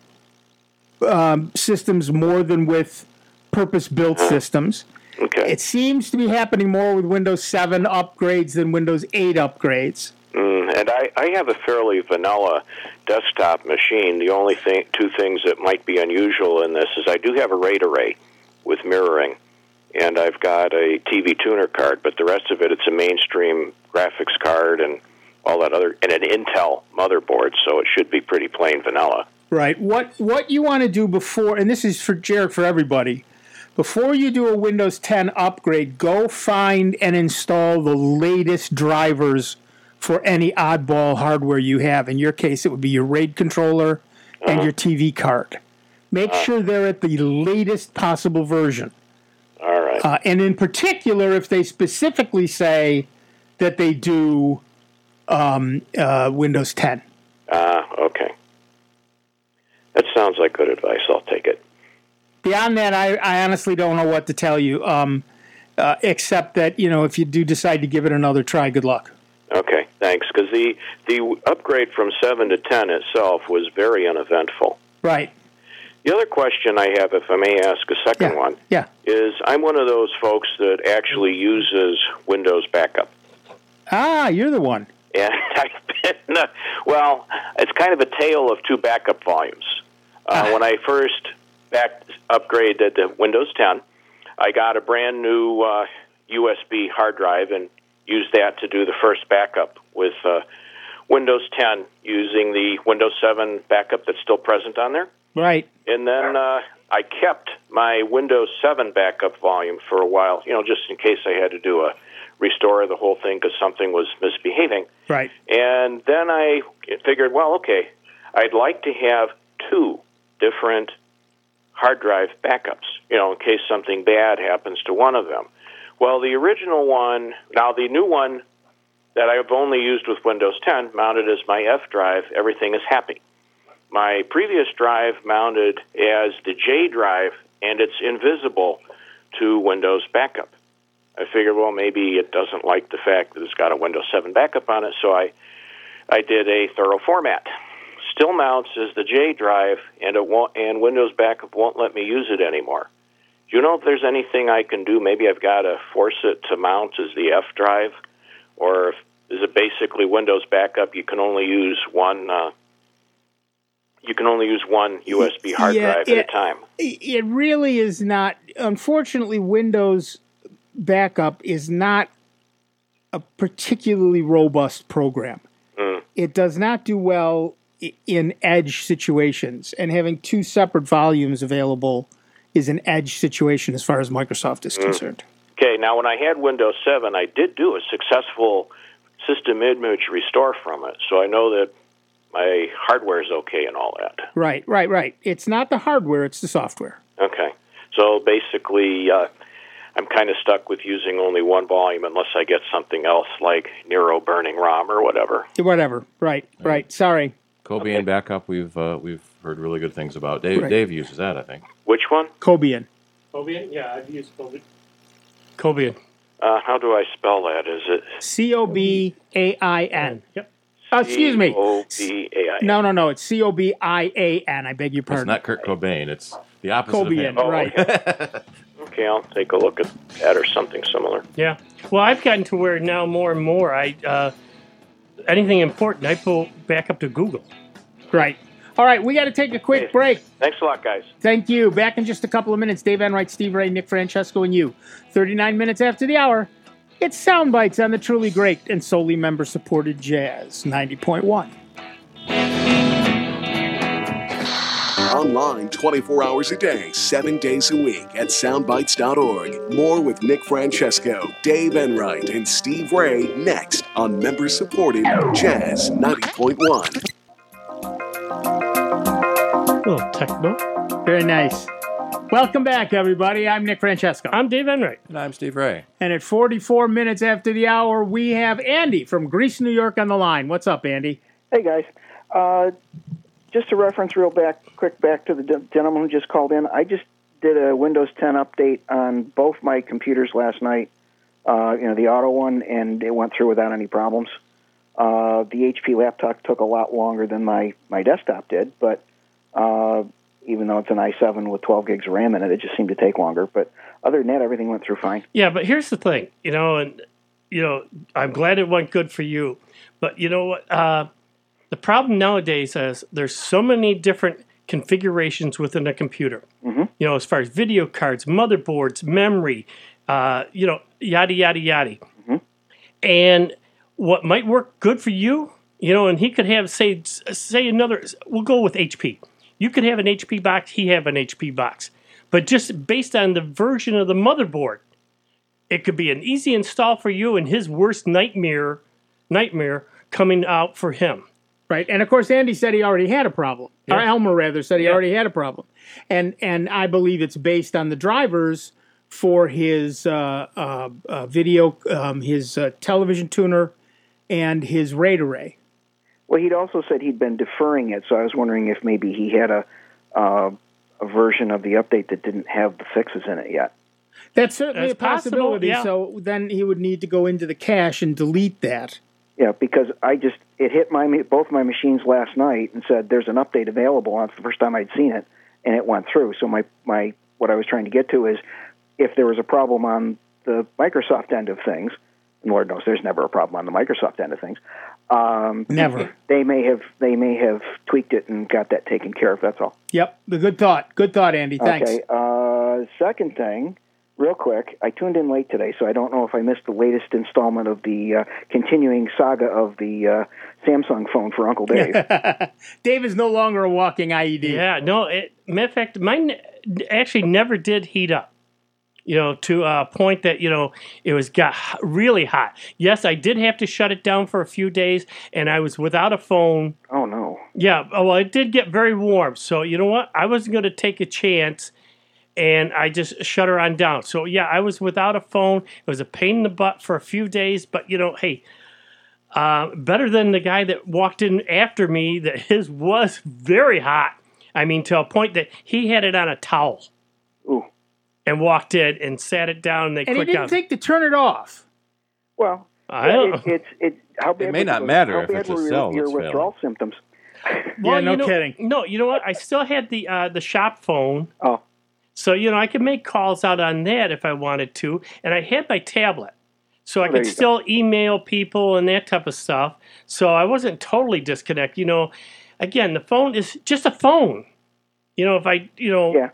Speaker 2: um, systems more than with purpose-built huh. systems.
Speaker 6: Okay.
Speaker 2: It seems to be happening more with Windows seven upgrades than Windows eight upgrades.
Speaker 6: Mm, and I, I have a fairly vanilla desktop machine. The only thing, two things that might be unusual in this is I do have a RAID array with mirroring, and I've got a T V tuner card, but the rest of it, it's a mainstream graphics card and all that other, and an Intel motherboard, so it should be pretty plain vanilla.
Speaker 2: Right. What what you want to do before, and this is for Jared, for everybody, before you do a Windows ten upgrade, go find and install the latest drivers for any oddball hardware you have. In your case, it would be your RAID controller and uh-huh. your T V card. Make uh-huh. sure they're at the latest possible version.
Speaker 6: All right.
Speaker 2: Uh, and in particular, if they specifically say that they do um, uh, Windows ten.
Speaker 6: Ah, uh, okay. That sounds like good advice. I'll take it.
Speaker 2: Beyond that, I, I honestly don't know what to tell you, um, uh, except that, you know, if you do decide to give it another try, good luck.
Speaker 6: Okay, thanks. Because the, the upgrade from seven to ten itself was very uneventful.
Speaker 2: Right.
Speaker 6: The other question I have, if I may ask a second
Speaker 2: yeah.
Speaker 6: one,
Speaker 2: yeah.
Speaker 6: is I'm one of those folks that actually uses Windows backup.
Speaker 2: Ah, you're the one.
Speaker 6: And I've been, uh, well, it's kind of a tale of two backup volumes. Uh, ah. When I first back upgraded to Windows ten, I got a brand new uh, U S B hard drive and used that to do the first backup with uh, Windows ten using the Windows seven backup that's still present on there.
Speaker 2: Right.
Speaker 6: And then uh, I kept my Windows seven backup volume for a while, you know, just in case I had to do a restore of the whole thing because something was misbehaving.
Speaker 2: Right.
Speaker 6: And then I figured, well, okay, I'd like to have two different hard drive backups, you know, in case something bad happens to one of them. Well, the original one, now the new one that I've only used with Windows ten, mounted as my F drive, everything is happy. My previous drive mounted as the J drive, and it's invisible to Windows backup. I figured, well, maybe it doesn't like the fact that it's got a Windows seven backup on it, so I I did a thorough format. Still mounts as the J drive, and it won't, and Windows backup won't let me use it anymore. Do you know if there's anything I can do? Maybe I've got to force it to mount as the F drive, or if, is it basically Windows backup? You can only use one. Uh, you can only use one U S B hard
Speaker 2: yeah,
Speaker 6: drive
Speaker 2: it,
Speaker 6: at a time.
Speaker 2: It really is not. Unfortunately, Windows backup is not a particularly robust program.
Speaker 6: Mm.
Speaker 2: It does not do well in edge situations, and having two separate volumes available is an edge situation as far as Microsoft is mm. concerned.
Speaker 6: Okay, now when I had Windows seven, I did do a successful system image restore from it, so I know that my hardware is okay and all that.
Speaker 2: Right, right, right. It's not the hardware, it's the software.
Speaker 6: Okay, so basically uh, I'm kind of stuck with using only one volume unless I get something else like Nero burning ROM or whatever.
Speaker 2: Whatever, right, right. Sorry.
Speaker 4: Cobian backup, we've uh, we've heard really good things about. Dave
Speaker 2: Right.
Speaker 4: Dave uses that, I think.
Speaker 6: Which one?
Speaker 2: Cobian.
Speaker 3: Cobian? Yeah, I've used Cobian. Cobian.
Speaker 6: Uh, how do I spell that? Is it
Speaker 2: C O B A I N.
Speaker 3: Yep.
Speaker 2: Uh, excuse me.
Speaker 6: C O B A I N?
Speaker 2: No, no, no. It's C O B I A N. I beg your
Speaker 4: It's
Speaker 2: pardon.
Speaker 4: not Kurt Cobain. It's the opposite
Speaker 2: Cobian,
Speaker 4: of him.
Speaker 6: Oh,
Speaker 2: right.
Speaker 6: Okay, I'll take a look at that or something similar.
Speaker 3: Yeah. Well, I've gotten to where now more and more I uh, anything important I pull back up to Google.
Speaker 2: Right. All right, we got to take a quick break.
Speaker 6: Thanks a lot, guys.
Speaker 2: Thank you. Back in just a couple of minutes. Dave Enright, Steve Ray, Nick Francesco, and you. thirty-nine minutes after the hour, it's Sound Bites on the truly great and solely member-supported Jazz ninety point one.
Speaker 1: Online twenty-four hours a day, seven days a week at soundbites dot org. More with Nick Francesco, Dave Enright, and Steve Ray next on member-supported Jazz ninety point one.
Speaker 3: little techno.
Speaker 2: Very nice. Welcome back, everybody. I'm Nick Francesco.
Speaker 3: I'm Dave Enright.
Speaker 4: And I'm Steve Ray.
Speaker 2: And at forty-four minutes after the hour, we have Andy from Greece, New York on the line. What's up, Andy?
Speaker 7: Hey, guys. Uh, just to reference real back, quick back to the d- gentleman who just called in, I just did a Windows ten update on both my computers last night, uh, you know, the auto one, and it went through without any problems. Uh, the H P laptop took a lot longer than my, my desktop did, but uh, even though it's an i seven with twelve gigs of RAM in it, it just seemed to take longer. But other than that, everything went through fine.
Speaker 3: Yeah, but here's the thing, you know, and you know, I'm glad it went good for you, but you know what? Uh, the problem nowadays is there's so many different configurations within a computer.
Speaker 7: Mm-hmm.
Speaker 3: You know, as far as video cards, motherboards, memory, uh, you know, yada yada yada.
Speaker 7: Mm-hmm.
Speaker 3: And what might work good for you, you know, and he could have say say another. We'll go with H P. You could have an H P box. He have an H P box, but just based on the version of the motherboard, it could be an easy install for you, and his worst nightmare nightmare coming out for him.
Speaker 2: Right, and of course, Andy said he already had a problem.
Speaker 3: Yeah.
Speaker 2: Or Elmer, rather, said he
Speaker 3: Yeah.
Speaker 2: already had a problem. And and I believe it's based on the drivers for his uh, uh, uh, video, um, his uh, television tuner, and his RAID array.
Speaker 7: Well, he'd also said he'd been deferring it, so I was wondering if maybe he had a uh, a version of the update that didn't have the fixes in it yet.
Speaker 2: That's certainly
Speaker 3: That's
Speaker 2: a possibility.
Speaker 3: possible, yeah.
Speaker 2: So then he would need to go into the cache and delete that.
Speaker 7: Yeah, because I just it hit my both my machines last night and said there's an update available. That's the first time I'd seen it, and it went through. So my my what I was trying to get to is if there was a problem on the Microsoft end of things, and Lord knows there's never a problem on the Microsoft end of things. Um,
Speaker 2: Never.
Speaker 7: They may have they may have tweaked it and got that taken care of. That's all.
Speaker 2: Yep, the good thought. Good thought, Andy. Thanks.
Speaker 7: Okay. Uh, second thing, real quick, I tuned in late today, so I don't know if I missed the latest installment of the uh, continuing saga of the uh, Samsung phone for Uncle Dave.
Speaker 2: Dave is no longer a walking I E D.
Speaker 3: Yeah, no. It, matter of fact, mine actually never did heat up. You know, to a point that, you know, it was got h- really hot. Yes, I did have to shut it down for a few days, and I was without a phone.
Speaker 7: Oh, no.
Speaker 3: Yeah, well, it did get very warm. So, you know what? I wasn't going to take a chance, and I just shut her on down. So, yeah, I was without a phone. It was a pain in the butt for a few days, but, you know, hey, uh, better than the guy that walked in after me that his was very hot. I mean, to a point that he had it on a towel.
Speaker 7: Ooh.
Speaker 3: And walked in and sat it down, and they
Speaker 2: And he
Speaker 3: clicked
Speaker 2: didn't
Speaker 3: on.
Speaker 2: think to turn it off.
Speaker 7: Well,
Speaker 3: I
Speaker 7: yeah,
Speaker 3: don't-
Speaker 7: it, it's it. How bad
Speaker 4: It may
Speaker 7: was
Speaker 4: not
Speaker 7: your-
Speaker 4: matter
Speaker 7: how
Speaker 4: if
Speaker 7: bad
Speaker 4: it's a
Speaker 7: were your-
Speaker 4: cell
Speaker 7: your
Speaker 4: that's
Speaker 7: withdrawal symptoms.
Speaker 3: Well,
Speaker 2: Yeah, no
Speaker 3: you know-
Speaker 2: kidding.
Speaker 3: No, you know what? I still had the uh, the shop phone,
Speaker 7: Oh,
Speaker 3: so you know I could make calls out on that if I wanted to, and I had my tablet, so I
Speaker 7: Oh, there
Speaker 3: could
Speaker 7: you go.
Speaker 3: still email people and that type of stuff. So I wasn't totally disconnected. You know, again, the phone is just a phone. You know, if I, you know,
Speaker 7: yeah.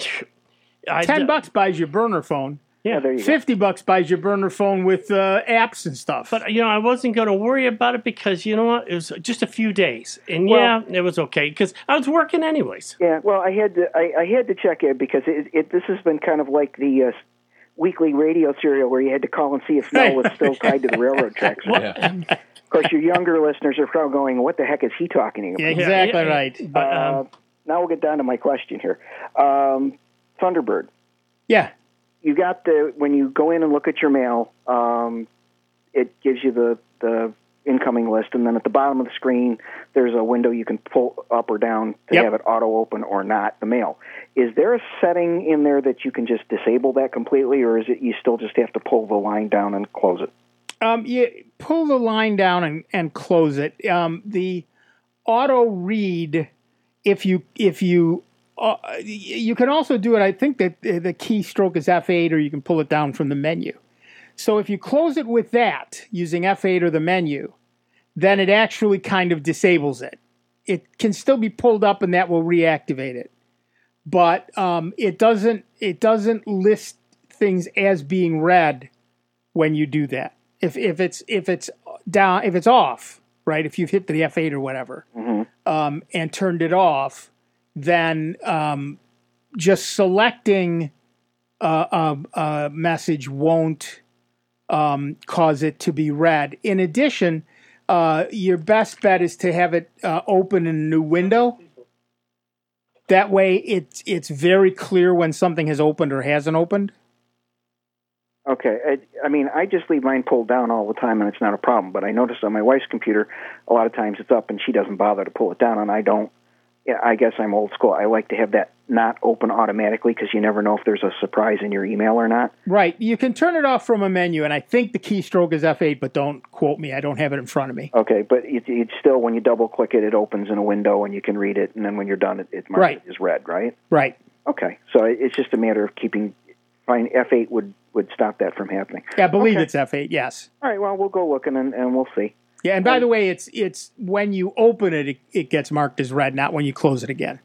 Speaker 3: I,
Speaker 2: Ten bucks buys your burner phone.
Speaker 3: yeah.
Speaker 7: Oh, there you go.
Speaker 2: Fifty bucks buys your burner phone with uh, apps and stuff.
Speaker 3: But you know, I wasn't going to worry about it because you know what? It was just a few days, and
Speaker 7: Well-
Speaker 3: yeah, it was okay because I was working anyways.
Speaker 7: Yeah, well, I had to I, I had to check it because it, it this has been kind of like the uh, weekly radio serial where you had to call and see if Mel was still tied to the railroad tracks.
Speaker 4: Yeah.
Speaker 7: Of course, your younger listeners are probably going, "What the heck is he talking about?"
Speaker 2: Yeah, exactly
Speaker 3: yeah,
Speaker 2: right.
Speaker 3: But um,
Speaker 7: Uh, now we'll get down to my question here. Um, Thunderbird.
Speaker 2: Yeah.
Speaker 7: You got the when you go in and look at your mail, um, it gives you the the incoming list, and then at the bottom of the screen, there's a window you can pull up or down to
Speaker 2: Yep.
Speaker 7: have it auto-open or not, the mail. Is there a setting in there that you can just disable that completely, or is it you still just have to pull the line down and close it?
Speaker 2: Um, you pull the line down and, and close it. Um, the auto read, if you if you uh, you can also do it. I think that the keystroke is F eight, or you can pull it down from the menu. So if you close it with that using F eight or the menu, then it actually kind of disables it. It can still be pulled up, and that will reactivate it. But um, it doesn't it doesn't list things as being read when you do that. If if it's if it's down if it's off, right? If you've hit the F eight or whatever
Speaker 7: Mm-hmm.
Speaker 2: um, and turned it off, then um, just selecting a, a, a message won't um, cause it to be read. In addition, uh, your best bet is to have it uh, open in a new window. That way, it's it's very clear when something has opened or hasn't opened.
Speaker 7: Okay. I, I mean, I just leave mine pulled down all the time, and it's not a problem. But I notice on my wife's computer, a lot of times it's up, and she doesn't bother to pull it down, and I don't. Yeah, I guess I'm old school. I like to have that not open automatically because you never know if there's a surprise in your email or not.
Speaker 2: Right. You can turn it off from a menu, and I think the keystroke is F eight, but don't quote me. I don't have it in front of me.
Speaker 7: Okay, but it, it still, when you double-click it, it opens in a window, and you can read it, and then when you're done, it, it marks
Speaker 2: Right.
Speaker 7: it as read, right?
Speaker 2: Right.
Speaker 7: Okay, so it, it's just a matter of keeping. Fine, F eight would, would stop that from happening.
Speaker 2: Yeah, I believe
Speaker 7: Okay.
Speaker 2: it's F eight, yes.
Speaker 7: All right, well, we'll go looking, and, and we'll see.
Speaker 2: Yeah, and by the way, it's it's when you open it, it, it gets marked as read, not when you close it again.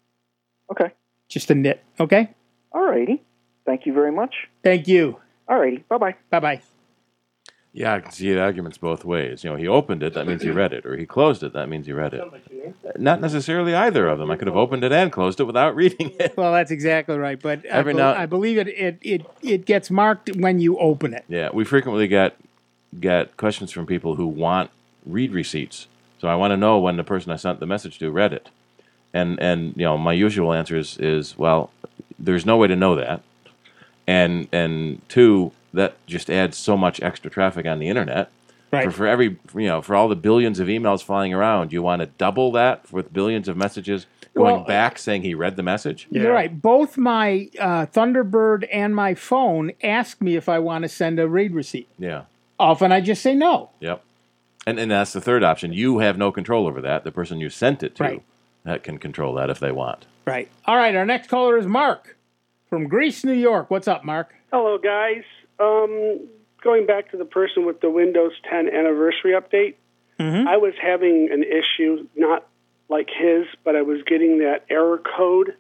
Speaker 7: Okay.
Speaker 2: Just a nit, okay?
Speaker 7: All righty. Thank you very much.
Speaker 2: Thank you.
Speaker 7: All righty. Bye-bye.
Speaker 2: Bye-bye.
Speaker 4: Yeah, I can see the arguments both ways. You know, he opened it, that means he read it, or he closed it, that means he read it. Not necessarily either of them. I could have opened it and closed it without reading it.
Speaker 2: Well, that's exactly right, but I,
Speaker 4: Every
Speaker 2: be-
Speaker 4: now-
Speaker 2: I believe it, it it it gets marked when you open it.
Speaker 4: Yeah, we frequently get get questions from people who want read receipts. So I want to know when the person I sent the message to read it. And and you know, my usual answer is, is well, there's no way to know that. And and two, that just adds so much extra traffic on the internet.
Speaker 2: Right.
Speaker 4: For, for every you know, for all the billions of emails flying around, you want to double that with billions of messages going
Speaker 2: Well,
Speaker 4: back saying he read the message?
Speaker 2: You're right. Both my uh, Thunderbird and my phone ask me if I want to send a read receipt.
Speaker 4: Yeah.
Speaker 2: Often I just say no.
Speaker 4: Yep. And and that's the third option. You have no control over that. The person you sent it to
Speaker 2: Right.
Speaker 4: that can control that if they want.
Speaker 2: Right. All right, our next caller is Mark from Greece, New York. What's up, Mark?
Speaker 8: Hello, guys. Um, going back to the person with the Windows ten anniversary update,
Speaker 2: Mm-hmm.
Speaker 8: I was having an issue, not like his, but I was getting that error code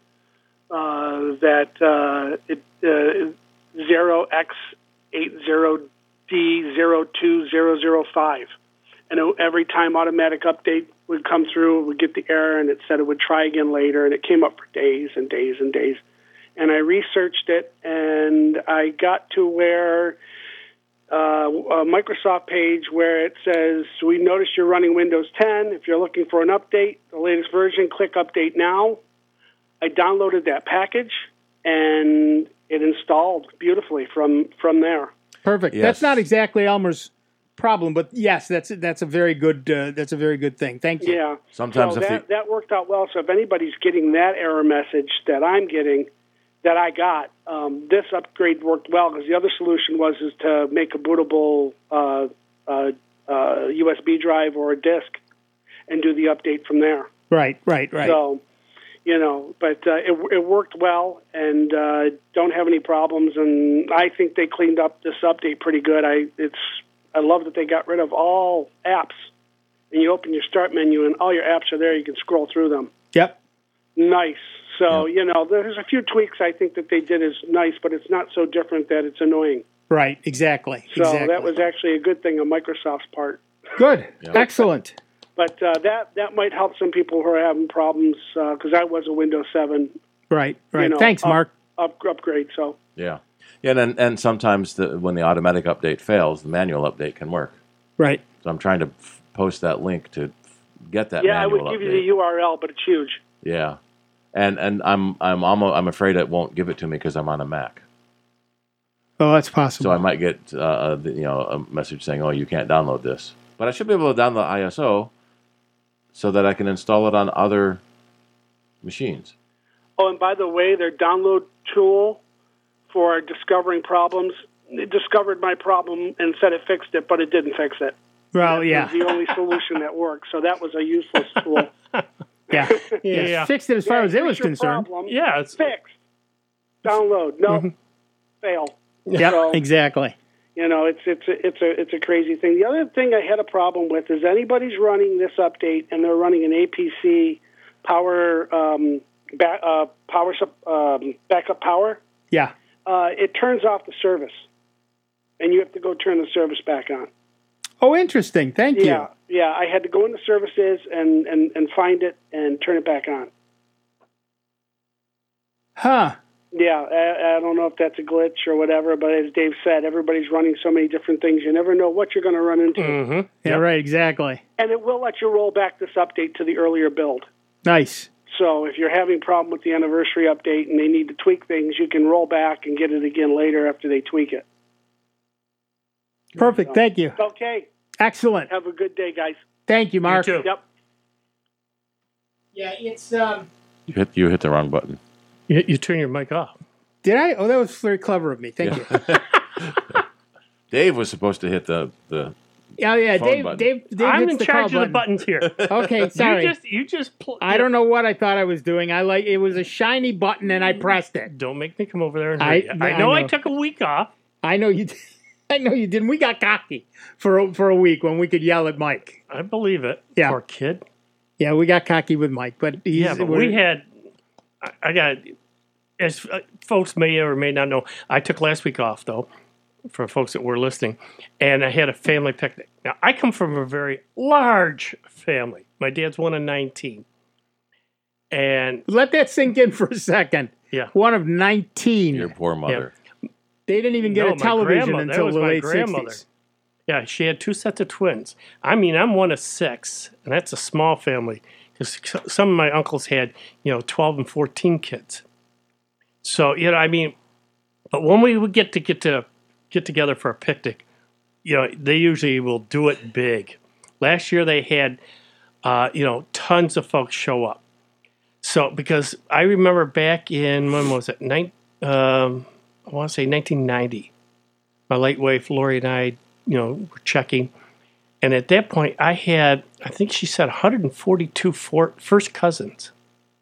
Speaker 8: uh, that uh, it, uh, zero x eight zero D zero two zero zero five. And every time automatic update would come through, we'd get the error, and it said it would try again later, and it came up for days and days and days. And I researched it, and I got to where uh, a Microsoft page where it says, we noticed you're running Windows ten. If you're looking for an update, the latest version, click Update Now. I downloaded that package, and it installed beautifully from, from there.
Speaker 2: Perfect.
Speaker 4: Yes.
Speaker 2: That's not exactly Elmer's problem, but yes, that's that's a very good uh, that's a very good thing. Thank you.
Speaker 8: Yeah.
Speaker 4: Sometimes
Speaker 8: so
Speaker 4: if
Speaker 8: that,
Speaker 4: the-
Speaker 8: that worked out well. So if anybody's getting that error message that I'm getting, that I got, um, this upgrade worked well, because the other solution was is to make a bootable uh, uh, uh, U S B drive or a disk and do the update from there.
Speaker 2: Right, right, right.
Speaker 8: So, you know, but uh, it, it worked well, and uh, don't have any problems. And I think they cleaned up this update pretty good. I it's I love that they got rid of all apps, and you open your start menu, and all your apps are there. You can scroll through them.
Speaker 2: Yep.
Speaker 8: Nice. So, you know, there's a few tweaks I think that they did is nice, but it's not so different that it's annoying.
Speaker 2: Right, exactly.
Speaker 8: So
Speaker 2: exactly.
Speaker 8: that was actually a good thing on Microsoft's part.
Speaker 2: good.
Speaker 4: Yeah.
Speaker 2: Excellent.
Speaker 8: But uh, that that might help some people who are having problems, because I was a Windows seven
Speaker 2: Right, right.
Speaker 8: you know,
Speaker 2: Thanks,
Speaker 8: up-
Speaker 2: Mark.
Speaker 8: up, upgrade. So,
Speaker 4: Yeah. Yeah, and and sometimes the, when the automatic update fails, the manual update can work.
Speaker 2: Right.
Speaker 4: So I'm trying to f- post that link to f- get that
Speaker 8: yeah, I
Speaker 4: manual
Speaker 8: would give
Speaker 4: update.
Speaker 8: you the U R L, but it's huge.
Speaker 4: Yeah, and and I'm I'm almost I'm afraid it won't give it to me because I'm on a Mac.
Speaker 2: Oh, that's possible.
Speaker 4: So I might get uh, a, you know a message saying, "Oh, you can't download this." But I should be able to download I S O so that I can install it on other machines.
Speaker 8: Oh, and by the way, their download tool for discovering problems, it discovered my problem and said it fixed it, but it didn't fix it.
Speaker 2: Well,
Speaker 8: That
Speaker 2: yeah.
Speaker 8: was the only solution that worked, so that was a useless tool.
Speaker 2: Yeah. Yeah.
Speaker 3: Yeah.
Speaker 2: Fixed it as far
Speaker 8: Yeah,
Speaker 2: as it
Speaker 8: here's
Speaker 2: was
Speaker 8: your
Speaker 2: concerned.
Speaker 8: problem.
Speaker 3: Yeah, it's
Speaker 8: Fixed. Download. No. Fail.
Speaker 2: Yeah,
Speaker 8: So,
Speaker 2: exactly.
Speaker 8: You know, it's it's a, it's a it's a crazy thing. The other thing I had a problem with is anybody's running this update and they're running an A P C power um, ba- uh, power sup- um, backup power.
Speaker 2: Yeah.
Speaker 8: Uh, it turns off the service, and you have to go turn the service back on.
Speaker 2: Oh, interesting. Thank
Speaker 8: Yeah,
Speaker 2: you.
Speaker 8: yeah. I had to go into services and, and, and find it and turn it back on.
Speaker 2: Huh.
Speaker 8: Yeah, I, I don't know if that's a glitch or whatever, but as Dave said, everybody's running so many different things. You never know what you're going to run into.
Speaker 3: mm-hmm.
Speaker 2: Yeah, right, exactly.
Speaker 8: And it will let you roll back this update to the earlier build.
Speaker 2: Nice.
Speaker 8: So if you're having a problem with the anniversary update and they need to tweak things, you can roll back and get it again later after they tweak it.
Speaker 2: Perfect. Thank you.
Speaker 8: Okay.
Speaker 2: Excellent.
Speaker 8: Have a good day, guys.
Speaker 2: Thank you, Mark.
Speaker 3: You too.
Speaker 8: Yep.
Speaker 2: Yeah, it's um
Speaker 4: You hit you hit the wrong button.
Speaker 3: You, you turn your mic off.
Speaker 2: Did I? Oh, that was very clever of me. Thank you.
Speaker 4: Dave was supposed to hit the the.
Speaker 2: Oh yeah,
Speaker 4: Phone
Speaker 2: Dave,
Speaker 4: button.
Speaker 2: Dave. Dave
Speaker 3: I'm
Speaker 2: hits
Speaker 3: in
Speaker 2: the
Speaker 3: charge
Speaker 2: call
Speaker 3: of the
Speaker 2: button.
Speaker 3: buttons here.
Speaker 2: Okay, sorry.
Speaker 3: You just you just pl-
Speaker 2: I don't know what I thought I was doing. I like it was a shiny button and I pressed it.
Speaker 3: Don't make me come over there and hurt
Speaker 2: I-
Speaker 3: you. I,
Speaker 2: I
Speaker 3: know I
Speaker 2: know.
Speaker 3: took a week off.
Speaker 2: I know you. Did. I know you didn't. We got cocky for a, for a week when we could yell at Mike.
Speaker 3: I believe it.
Speaker 2: Yeah.
Speaker 3: Poor kid.
Speaker 2: Yeah, we got cocky with Mike, but he's,
Speaker 3: Yeah, but
Speaker 2: we're-
Speaker 3: we had. I, I got. As uh, folks may or may not know, I took last week off though, for folks that were listening, and I had a family picnic. Now I come from a very large family. My dad's one of nineteen, and
Speaker 2: let that sink in for a second.
Speaker 3: yeah,
Speaker 2: One of nineteen.
Speaker 4: Your poor mother.
Speaker 2: They didn't even get
Speaker 3: No,
Speaker 2: a
Speaker 3: my
Speaker 2: television
Speaker 3: grandma- that
Speaker 2: until
Speaker 3: was
Speaker 2: the
Speaker 3: my
Speaker 2: late
Speaker 3: grandmother.
Speaker 2: sixties.
Speaker 3: Yeah, she had two sets of twins. I mean, I'm one of six, and that's a small family because some of my uncles had, you know, twelve and fourteen kids. So, you know, I mean, but when we would get to get to get together for a picnic, you know, they usually will do it big. Last year they had, uh, you know, tons of folks show up. So, because I remember back in, when was it? Nin- um, I want to say nineteen ninety. My late wife, Lori, and I, you know, were checking. And at that point, I had, I think she said one hundred forty-two for, first cousins.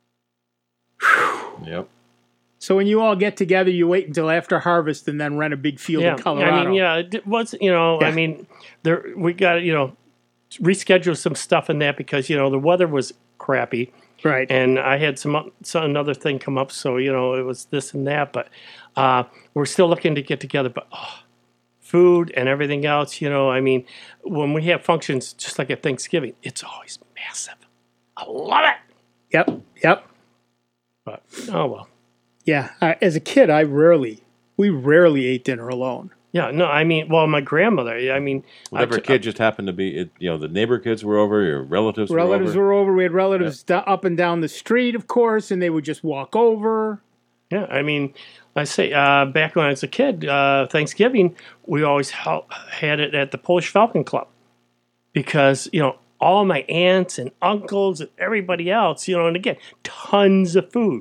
Speaker 4: Yep.
Speaker 2: So when you all get together, you wait until after harvest and then rent a big field
Speaker 3: Yeah,
Speaker 2: in Colorado.
Speaker 3: I mean, yeah, it was, you know,
Speaker 2: Yeah.
Speaker 3: I mean, there we got, you know, reschedule some stuff in that because, you know, the weather was crappy.
Speaker 2: Right.
Speaker 3: And I had some, some another thing come up, so, you know, it was this and that. But uh, we're still looking to get together. But oh, food and everything else, you know, I mean, when we have functions, just like at Thanksgiving, it's always massive. I love it.
Speaker 2: Yep. Yep.
Speaker 3: But, oh, well.
Speaker 2: Yeah. I, as a kid, I rarely, we rarely ate dinner alone.
Speaker 3: Yeah, no, I mean, well, my grandmother, I mean.
Speaker 4: Whatever
Speaker 3: I,
Speaker 4: kid just happened to be, it, you know, the neighbor kids were over, your relatives,
Speaker 2: Relatives
Speaker 4: were over.
Speaker 2: were over. We had relatives do- up and down the street, of course, and they would just walk over.
Speaker 3: Yeah, I mean, I say uh, back when I was a kid, uh, Thanksgiving, we always hel- had it at the Polish Falcon Club because, you know, all my aunts and uncles and everybody else, you know, and again, tons of food.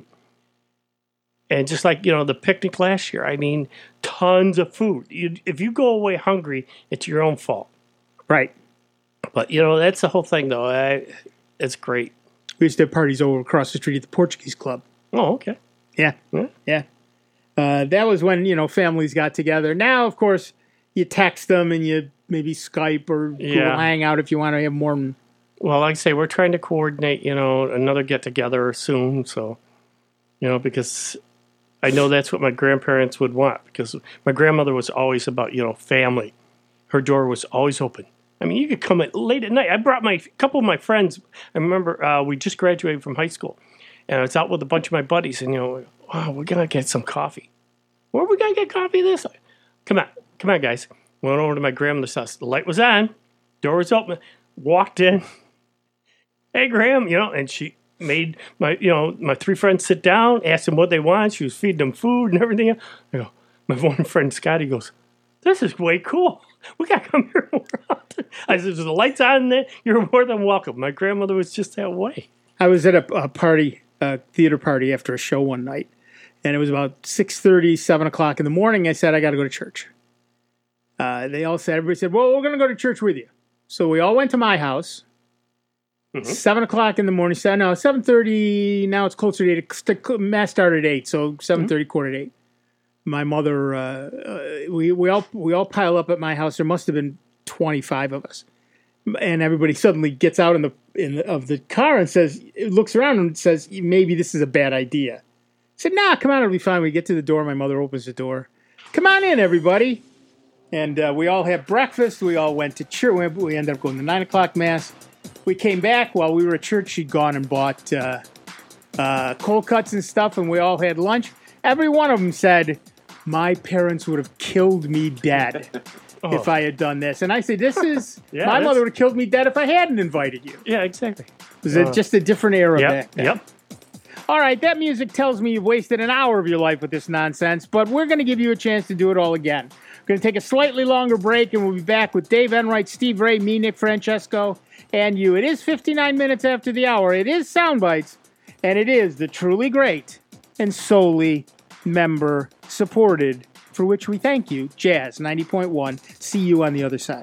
Speaker 3: And just like, you know, the picnic last year, I mean, tons of food. You, if you go away hungry, it's your own fault.
Speaker 2: Right.
Speaker 3: But, you know, that's the whole thing, though. I, it's great.
Speaker 2: We used to have parties over across the street at the Portuguese Club.
Speaker 3: Oh, okay.
Speaker 2: Yeah.
Speaker 3: Yeah.
Speaker 2: Yeah. Uh, that was when, you know, families got together. Now, of course, you text them and you maybe Skype or Google
Speaker 3: Yeah.
Speaker 2: Hangout if you want to have more than.
Speaker 3: Well, like I say, we're trying to coordinate, you know, another get-together soon. So, you know, because I know that's what my grandparents would want because my grandmother was always about, you know, family. Her door was always open. I mean, you could come in late at night. I brought my couple of my friends. I remember uh, we just graduated from high school, and I was out with a bunch of my buddies, and, you know, wow, we're going to get some coffee. Where are we going to get coffee this? Come on. Come on, guys. Went over to my grandmother's house. The light was on. Door was open. Walked in. Hey, Graham, you know, and she made my, you know, my three friends sit down, asked them what they want. She was feeding them food and everything. I go, my one friend, Scotty, goes, this is way cool. We got to come here more often. I said, "There's the lights on there. You're more than welcome." My grandmother was just that way.
Speaker 2: I was at a, a party, a theater party after a show one night, and it was about six thirty, seven o'clock in the morning. I said, I got to go to church. Uh, they all said, everybody said, well, we're going to go to church with you. So we all went to my house. Mm-hmm. seven o'clock in the morning. So, no, seven thirty, now it's closer to eight. Mass started at eight, so seven thirty, mm-hmm. quarter to eight. My mother, uh, uh, we, we, all, we all pile up at my house. There must have been twenty-five of us. And everybody suddenly gets out in the, in the, of the car and says, looks around and says, maybe this is a bad idea. I said, nah, come on, it'll be fine. We get to the door. My mother opens the door. Come on in, everybody. And uh, we all had breakfast. We all went to church. We ended up going to nine o'clock mass. We came back while we were at church. She'd gone and bought uh, uh, cold cuts and stuff, and we all had lunch. Every one of them said, my parents would have killed me dead. Oh. If I had done this. And I said, this is, yeah, my mother would have killed me dead if I hadn't invited you.
Speaker 3: Yeah, exactly.
Speaker 2: It was uh, just a different era
Speaker 3: yep,
Speaker 2: back then.
Speaker 3: Yep.
Speaker 2: All right, that music tells me you've wasted an hour of your life with this nonsense, but we're going to give you a chance to do it all again. We're going to take a slightly longer break, and we'll be back with Dave Enright, Steve Ray, me, Nick Francesco, and you. It is fifty-nine minutes after the hour. It is Soundbites, and it is the truly great and solely member-supported, for which we thank you, Jazz ninety point one. See you on the other side.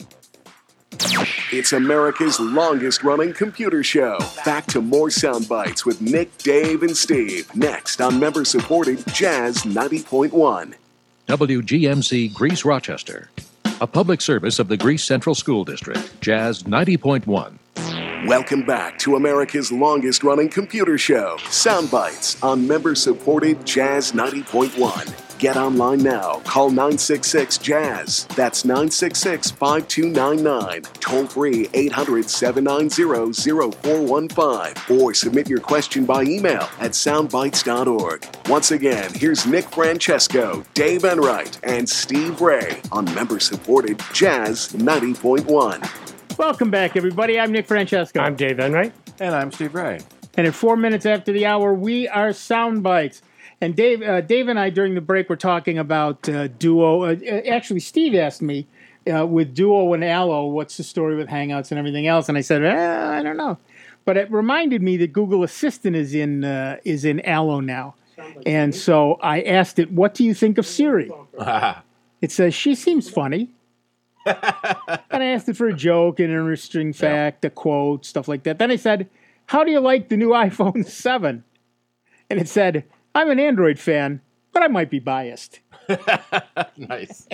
Speaker 1: It's America's longest-running computer show. Back to more sound bites with Nick, Dave, and Steve. Next on member-supported Jazz ninety point one.
Speaker 9: W G M C Greece Rochester. A public service of the Greece Central School District. Jazz ninety point one.
Speaker 1: Welcome back to America's longest-running computer show. Sound bites on member-supported Jazz ninety point one. Get online now. Call nine six six, Jazz. That's nine six six, five two nine nine. Toll free eight hundred, seven nine zero, zero four one five. Or submit your question by email at soundbites dot org. Once again, here's Nick Francesco, Dave Enright, and Steve Ray on member-supported Jazz ninety point one.
Speaker 2: Welcome back, everybody. I'm Nick Francesco.
Speaker 3: I'm Dave Enright.
Speaker 4: And I'm Steve Ray.
Speaker 2: And at four minutes after the hour, we are Soundbites. And Dave, uh, Dave and I, during the break, were talking about uh, Duo. Uh, actually, Steve asked me, uh, with Duo and Allo, what's the story with Hangouts and everything else? And I said, eh, I don't know. But it reminded me that Google Assistant is in uh, is in Allo now. And so I asked it, what do you think of Siri? It says, she seems funny. And I asked it for a joke, an interesting fact, a quote, stuff like that. Then I said, how do you like the new iPhone seven? And it said, I'm an Android fan, but I might be biased.
Speaker 4: Nice.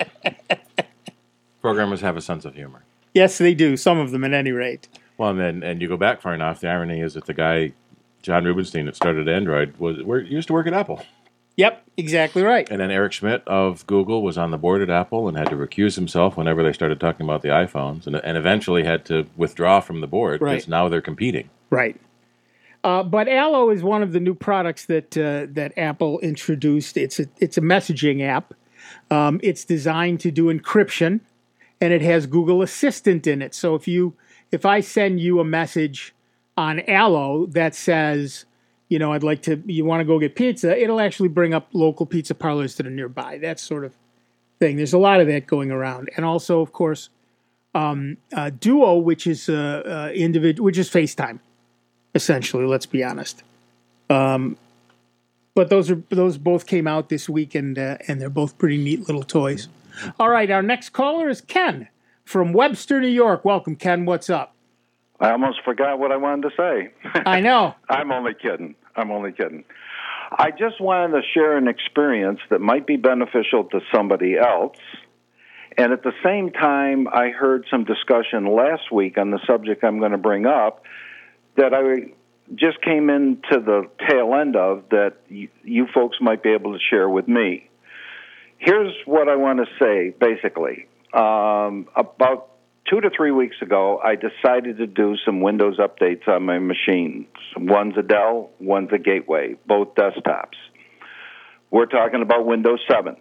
Speaker 4: Programmers have a sense of humor.
Speaker 2: Yes, they do. Some of them, at any rate.
Speaker 4: Well, and then and you go back far enough. The irony is that the guy, John Rubinstein, that started Android, was used to work at Apple.
Speaker 2: Yep, exactly right.
Speaker 4: And then Eric Schmidt of Google was on the board at Apple and had to recuse himself whenever they started talking about the iPhones, and, and eventually had to withdraw from the board because
Speaker 2: right.
Speaker 4: now they're competing.
Speaker 2: Right. Uh, but Allo is one of the new products that uh, that Apple introduced. It's a, it's a messaging app. Um, it's designed to do encryption, and it has Google Assistant in it. So if you if I send you a message on Allo that says, you know, I'd like to, you want to go get pizza, it'll actually bring up local pizza parlors that are nearby. That sort of thing. There's a lot of that going around, and also, of course, um, uh, Duo, which is uh, uh, individual, which is FaceTime. Essentially, let's be honest. Um, but those are those both came out this week, and uh, and they're both pretty neat little toys. All right, our next caller is Ken from Webster, New York. Welcome, Ken. What's up?
Speaker 10: I almost forgot what I wanted to say.
Speaker 2: I know.
Speaker 10: I'm only kidding. I'm only kidding. I just wanted to share an experience that might be beneficial to somebody else. And at the same time, I heard some discussion last week on the subject I'm going to bring up that I just came into the tail end of that you, you folks might be able to share with me. Here's what I want to say, basically. Um, about two to three weeks ago, I decided to do some Windows updates on my machines. One's a Dell, one's a Gateway, both desktops. We're talking about Windows seven.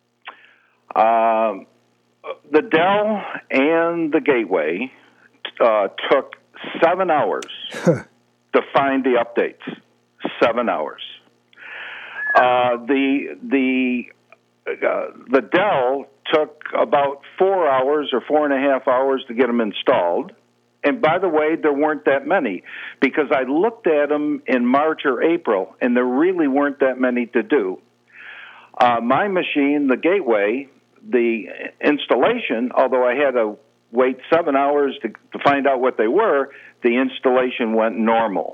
Speaker 10: Um, the Dell and the Gateway uh, took seven hours to find the updates. Seven hours. Uh, the the uh, the Dell took about four hours or four and a half hours to get them installed. And by the way, there weren't that many because I looked at them in March or April, and there really weren't that many to do. Uh, my machine, the Gateway, the installation, although I had to wait seven hours to, to find out what they were, the installation went normal.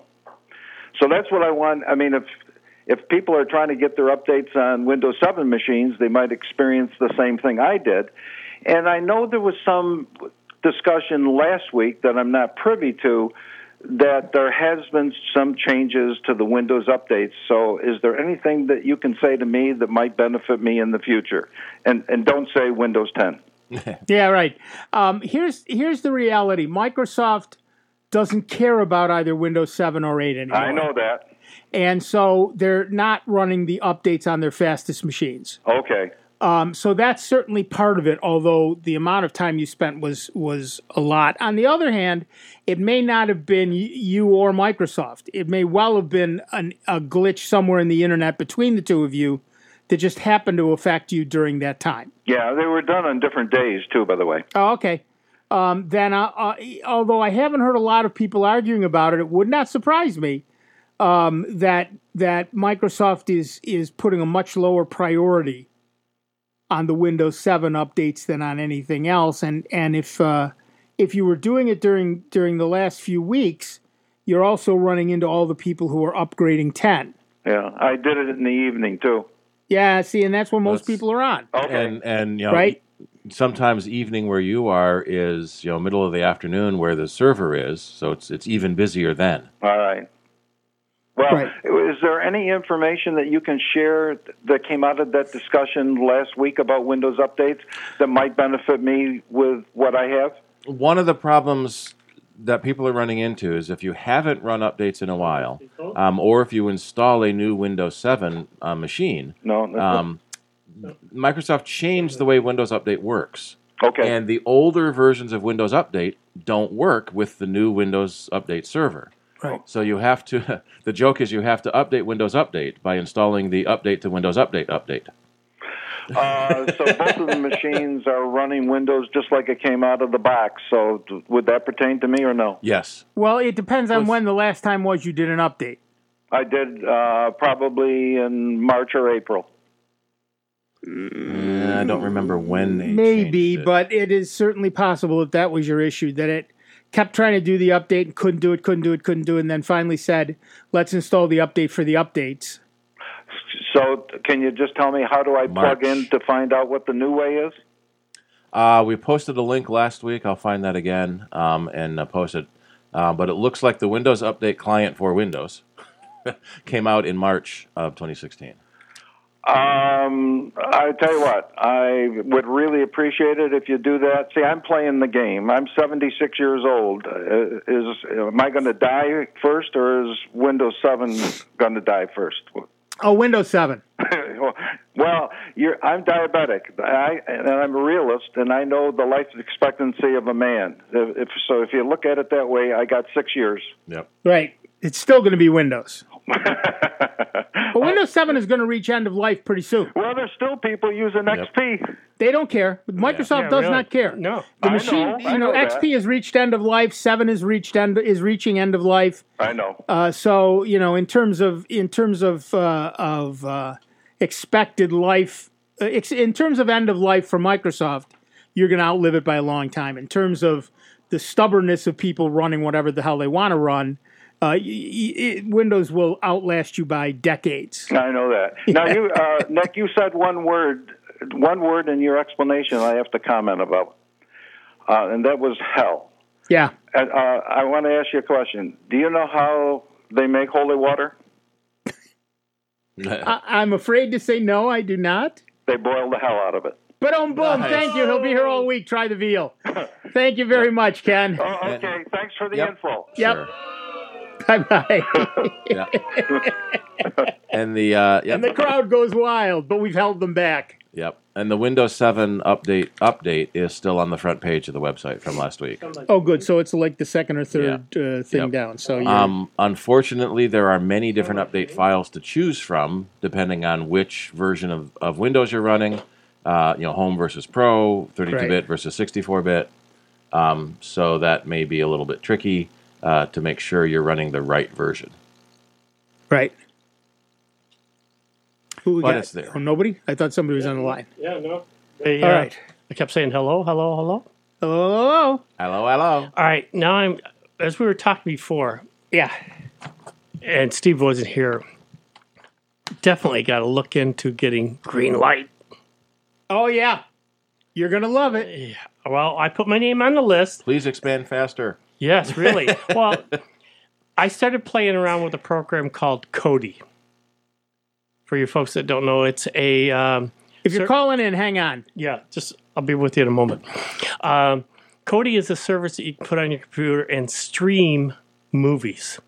Speaker 10: So that's what I want. I mean, if if people are trying to get their updates on Windows seven machines, they might experience the same thing I did. And I know there was some discussion last week that I'm not privy to that there has been some changes to the Windows updates. So is there anything that you can say to me that might benefit me in the future? And and don't say Windows ten.
Speaker 2: Yeah, right. Um, here's here's the reality. Microsoft doesn't care about either Windows seven or eight anymore.
Speaker 10: I know that.
Speaker 2: And so they're not running the updates on their fastest machines.
Speaker 10: Okay.
Speaker 2: Um, so that's certainly part of it, although the amount of time you spent was was a lot. On the other hand, it may not have been you or Microsoft. It may well have been an, a glitch somewhere in the internet between the two of you that just happened to affect you during that time.
Speaker 10: Yeah, they were done on different days, too, by the way.
Speaker 2: Oh, okay. Um, then, uh, uh, although I haven't heard a lot of people arguing about it, it would not surprise me um, that that Microsoft is is putting a much lower priority on the Windows seven updates than on anything else. And and if uh, if you were doing it during during the last few weeks, you're also running into all the people who are upgrading ten.
Speaker 10: Yeah, I did it in the evening, too.
Speaker 2: Yeah, see, and that's when most
Speaker 4: That's,
Speaker 2: people are on.
Speaker 10: Okay.
Speaker 4: And, and you know,
Speaker 2: right?
Speaker 4: sometimes evening where you are is, you know, middle of the afternoon where the server is, so it's it's even busier then.
Speaker 10: All right. Well,
Speaker 2: Right.
Speaker 10: is there any information that you can share that came out of that discussion last week about Windows updates that might benefit me with what I have?
Speaker 4: One of the problems that people are running into is if you haven't run updates in a while, um, or if you install a new Windows seven uh, machine,
Speaker 10: No. no.
Speaker 4: um, Microsoft changed the way Windows Update works.
Speaker 10: Okay.
Speaker 4: And the older versions of Windows Update don't work with the new Windows Update server.
Speaker 2: Right.
Speaker 4: So you have to, the joke is you have to update Windows Update by installing the Update to Windows Update update.
Speaker 10: Uh, so both of the machines are running Windows just like it came out of the box. So d- would that pertain to me or no?
Speaker 4: Yes.
Speaker 2: Well, it depends on
Speaker 4: With-
Speaker 2: when the last time was you did an update.
Speaker 10: I did uh, probably in March or April.
Speaker 4: Uh, I don't remember when they
Speaker 2: Maybe,
Speaker 4: changed it.
Speaker 2: but it is certainly possible if that was your issue, that it kept trying to do the update and couldn't do it, couldn't do it, couldn't do it, and then finally said, let's install the update for the updates.
Speaker 10: So t- can you just tell me how do I
Speaker 4: March.
Speaker 10: plug in to find out what the new way is?
Speaker 4: Uh, we posted a link last week. I'll find that again um, and uh, post it. Uh, but it looks like the Windows Update client for Windows came out in March of twenty sixteen.
Speaker 10: Um, I tell you what, I would really appreciate it if you do that. See, I'm playing the game. I'm seventy-six years old. Uh, is am I going to die first, or is Windows seven going to die first?
Speaker 2: Oh, Windows seven.
Speaker 10: Well, you're, I'm diabetic, I, and I'm a realist, and I know the life expectancy of a man. If, if so, if you look at it that way, I got six years.
Speaker 4: Yep.
Speaker 2: Right. It's still going to be Windows. But Windows seven is going to reach end of life pretty soon.
Speaker 10: Well, there's still people using X P.
Speaker 2: They don't care. Microsoft
Speaker 3: Yeah,
Speaker 2: does
Speaker 3: really.
Speaker 2: not care.
Speaker 3: No.
Speaker 2: The
Speaker 10: I
Speaker 2: machine,
Speaker 10: know, I
Speaker 2: you know,
Speaker 10: know that.
Speaker 2: X P has reached end of life. Seven has reached end is reaching end of life.
Speaker 10: I know.
Speaker 2: Uh, so you know, in terms of in terms of uh, of uh, expected life, uh, ex- in terms of end of life for Microsoft, you're going to outlive it by a long time. In terms of the stubbornness of people running whatever the hell they want to run, uh, y- y- it, Windows will outlast you by decades.
Speaker 10: I know that. Now, you, uh, Nick, you said one word, one word in your explanation I have to comment about, uh, and that was hell.
Speaker 2: Yeah.
Speaker 10: And, uh, I want to ask you a question. Do you know how they make holy water?
Speaker 2: I- I'm afraid to say no, I do not.
Speaker 10: They boil the hell out of it.
Speaker 2: But boom, boom,
Speaker 4: Nice.
Speaker 2: thank you. He'll be here all week. Try the veal. Thank you very much, Ken.
Speaker 10: Oh, okay. Thanks for the
Speaker 4: Yep.
Speaker 10: info.
Speaker 2: Yep.
Speaker 4: Sure.
Speaker 2: Bye-bye.
Speaker 4: Yeah. And the uh, yep.
Speaker 2: And the crowd goes wild, but we've held them back.
Speaker 4: Yep. And the Windows seven update update is still on the front page of the website from last week.
Speaker 2: Oh, good. So it's like the second or third uh, thing
Speaker 4: Yep.
Speaker 2: down. So you're,
Speaker 4: Um, unfortunately, there are many different update files to choose from, depending on which version of, of Windows you're running. Uh, you know, Home versus Pro, thirty-two bit
Speaker 2: Right.
Speaker 4: versus sixty-four bit. Um, so that may be a little bit tricky uh, to make sure you're running the right version.
Speaker 2: right. Who we
Speaker 4: But
Speaker 2: got?
Speaker 4: it's there.
Speaker 2: Oh, nobody? I thought somebody was on the line.
Speaker 3: Yeah, no. They,
Speaker 2: All
Speaker 3: uh,
Speaker 2: right.
Speaker 3: I kept saying hello, hello, hello.
Speaker 2: Hello.
Speaker 4: Hello, hello.
Speaker 3: All right, now I'm, as we were talking before,
Speaker 2: Yeah.
Speaker 3: and Steve wasn't here, definitely got to look into getting green light.
Speaker 2: Oh, yeah. You're going to love it.
Speaker 3: Yeah. Well, I put my name on the list.
Speaker 4: Please expand faster.
Speaker 3: Yes, really. Well, I started playing around with a program called Kodi. For you folks that don't know, it's a um,
Speaker 2: If you're
Speaker 3: Sir-
Speaker 2: calling in, hang on.
Speaker 3: yeah. Just I'll be with you in a moment. Um, Kodi is a service that you can put on your computer and stream movies,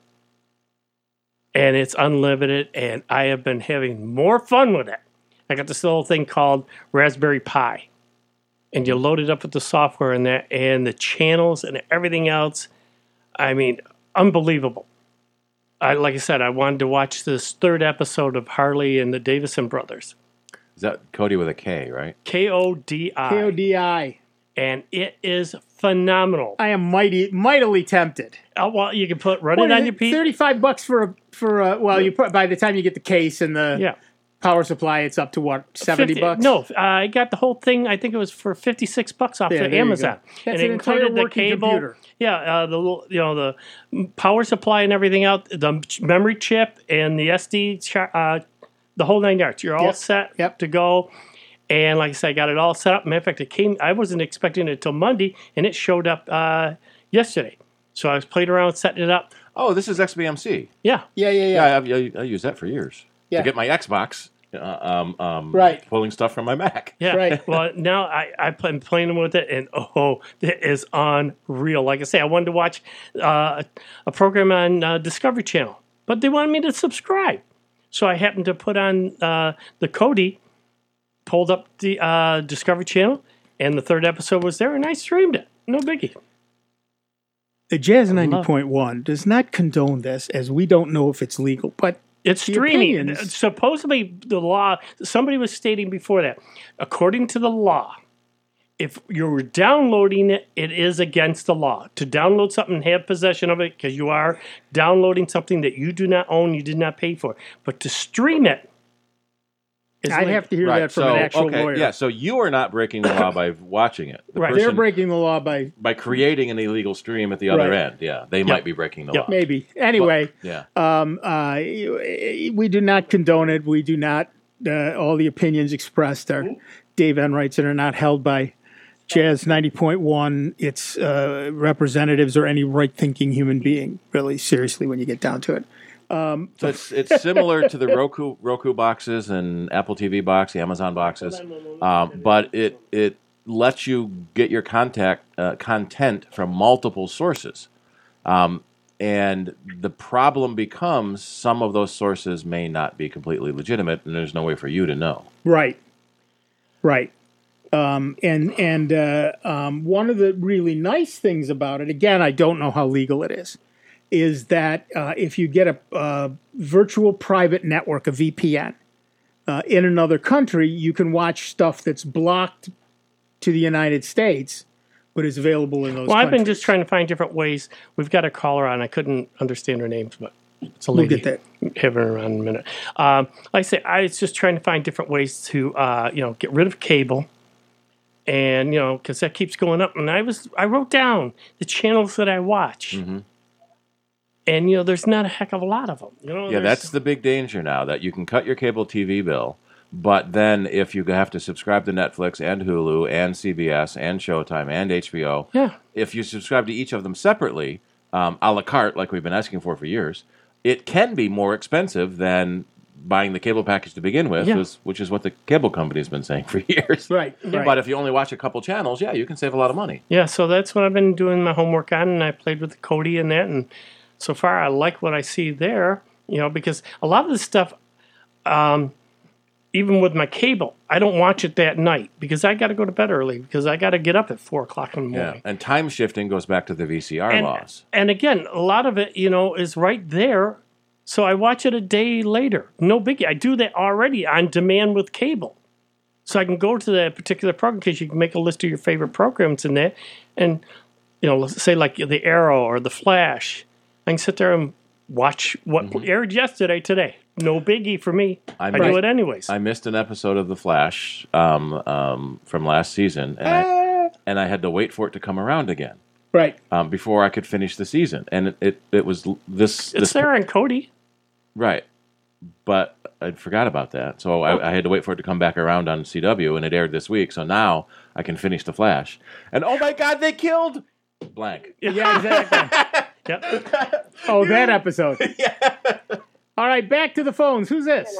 Speaker 3: and it's unlimited. And I have been having more fun with it. I got this little thing called Raspberry Pi, and you load it up with the software in there and the channels and everything else. I mean, unbelievable. I, like I said, I wanted to watch this third episode of Harley and the Davidson Brothers.
Speaker 4: Is that Cody with a K, right?
Speaker 3: K O D I.
Speaker 2: K O D I.
Speaker 3: And it is phenomenal.
Speaker 2: I am mighty, mightily tempted.
Speaker 3: Oh, well, you can put run
Speaker 2: What
Speaker 3: it
Speaker 2: is
Speaker 3: on
Speaker 2: it?
Speaker 3: your P C.
Speaker 2: thirty-five bucks for a, for a, well, you put, by the time you get the case and the
Speaker 3: Yeah.
Speaker 2: power supply, it's up to what, seventy
Speaker 3: fifty
Speaker 2: bucks?
Speaker 3: No, uh, I got the whole thing. I think it was for fifty-six bucks off
Speaker 2: Yeah,
Speaker 3: of
Speaker 2: there you
Speaker 3: Amazon.
Speaker 2: go. That's
Speaker 3: and it
Speaker 2: an entire
Speaker 3: included the
Speaker 2: working
Speaker 3: cable.
Speaker 2: computer.
Speaker 3: Yeah, uh, the little- you know the power supply and everything out, the memory chip and the S D, char- uh, the whole nine yards. You're all
Speaker 2: Yep.
Speaker 3: set
Speaker 2: Yep.
Speaker 3: to go. And like I said, I got it all set up. Matter of fact, it came. I wasn't expecting it until Monday, and it showed up uh, yesterday. So I was playing around setting it up.
Speaker 4: Oh, this is X B M C.
Speaker 3: Yeah,
Speaker 2: Yeah, yeah, yeah.
Speaker 4: Yeah, I've, I, I used that for years
Speaker 2: Yeah.
Speaker 4: to get my Xbox. Uh, um, um,
Speaker 2: Right.
Speaker 4: Pulling stuff from my Mac.
Speaker 3: yeah.
Speaker 2: Right.
Speaker 3: Well, now I I've been playing with it, and oh, it is unreal. Like I say, I wanted to watch uh, a program on uh, Discovery Channel, but they wanted me to subscribe, so I happened to put on uh, the Kodi, pulled up the uh, Discovery Channel, and the third episode was there, and I streamed it. No biggie.
Speaker 2: The Jazz ninety point one does not condone this, as we don't know if it's legal, but
Speaker 3: It's
Speaker 2: The
Speaker 3: streaming.
Speaker 2: opinions-
Speaker 3: Supposedly, the law, somebody was stating before that, according to the law, if you're downloading it, it is against the law. To download something and have possession of it, because you are downloading something that you do not own, you did not pay for. But to stream it is
Speaker 2: I'd
Speaker 3: legal.
Speaker 2: have to hear
Speaker 4: Right.
Speaker 2: that from
Speaker 4: so,
Speaker 2: an actual
Speaker 4: okay,
Speaker 2: lawyer.
Speaker 4: yeah. So you are not breaking the law by watching it. The
Speaker 3: Right.
Speaker 2: They're
Speaker 4: person-
Speaker 2: breaking the law by
Speaker 4: by creating an illegal stream at the other
Speaker 2: Right.
Speaker 4: end. Yeah, they might be breaking the
Speaker 3: Yep.
Speaker 4: law.
Speaker 2: maybe. Anyway,
Speaker 4: Yeah.
Speaker 2: um, uh, we do not condone it. We do not, uh, all the opinions expressed are Dave Enright's and are not held by Jazz ninety point one, its uh, representatives, or any right-thinking human being, really, seriously, when you get down to it.
Speaker 4: So it's it's similar to the Roku Roku boxes and Apple T V box, the Amazon boxes, um, but it it lets you get your contact uh, content from multiple sources, um, and the problem becomes some of those sources may not be completely legitimate, and there's no way for you to know.
Speaker 2: Right, right. Um, and and uh, um, one of the really nice things about it, again, I don't know how legal it is, is that uh, if you get a, a virtual private network, a V P N, uh, in another country, you can watch stuff that's blocked to the United States, but is available in those
Speaker 3: Well, I've been
Speaker 2: countries.
Speaker 3: just trying to find different ways. We've got a caller on. I couldn't understand her names, but it's a
Speaker 2: We'll
Speaker 3: lady.
Speaker 2: get that.
Speaker 3: Have her around in a minute. Um, like I say, I was just trying to find different ways to, uh, you know, get rid of cable, and you know, because that keeps going up. And I was, I wrote down the channels that I watch,
Speaker 4: Mm-hmm.
Speaker 3: and you know, there's not a heck of a lot of them. You know,
Speaker 4: Yeah,
Speaker 3: there's-
Speaker 4: that's the big danger now, that you can cut your cable T V bill, but then if you have to subscribe to Netflix and Hulu and C B S and Showtime and H B O,
Speaker 3: yeah.
Speaker 4: if you subscribe to each of them separately, um, a la carte, like we've been asking for for years, it can be more expensive than buying the cable package to begin with,
Speaker 3: Yeah.
Speaker 4: was- which is what the cable company's been saying for years.
Speaker 2: Right, right.
Speaker 4: But if you only watch a couple channels, yeah, you can save a lot of money.
Speaker 3: Yeah, so that's what I've been doing my homework on, and I played with the Kodi and that, and so far I like what I see there. You know, because a lot of this stuff, um, even with my cable, I don't watch it that night because I got to go to bed early because I got to get up at four o'clock in the morning.
Speaker 4: Yeah, and time shifting goes back to the V C R
Speaker 3: and,
Speaker 4: laws.
Speaker 3: And again, a lot of it, you know, is right there. So I watch it a day later. No biggie. I do that already on demand with cable. So I can go to that particular program because you can make a list of your favorite programs in there. And, you know, let's say like the Arrow or the Flash. I can sit there and watch what mm-hmm. aired yesterday today. No biggie for me. I, I do it anyways.
Speaker 4: I missed an episode of The Flash um, um, from last season, and, I, and I had to wait for it to come around again.
Speaker 2: Right.
Speaker 4: Um, before I could finish the season. And it, it, it was this...
Speaker 3: It's
Speaker 4: this,
Speaker 3: there on Cody.
Speaker 4: Right. But I forgot about that. So I, I had to wait for it to come back around on C W, and it aired this week. So now I can finish The Flash. And oh my God, they killed... Blank.
Speaker 2: Yeah, exactly. Yep. Oh, that episode.
Speaker 4: Yeah.
Speaker 2: All right, back to the phones. Who's this?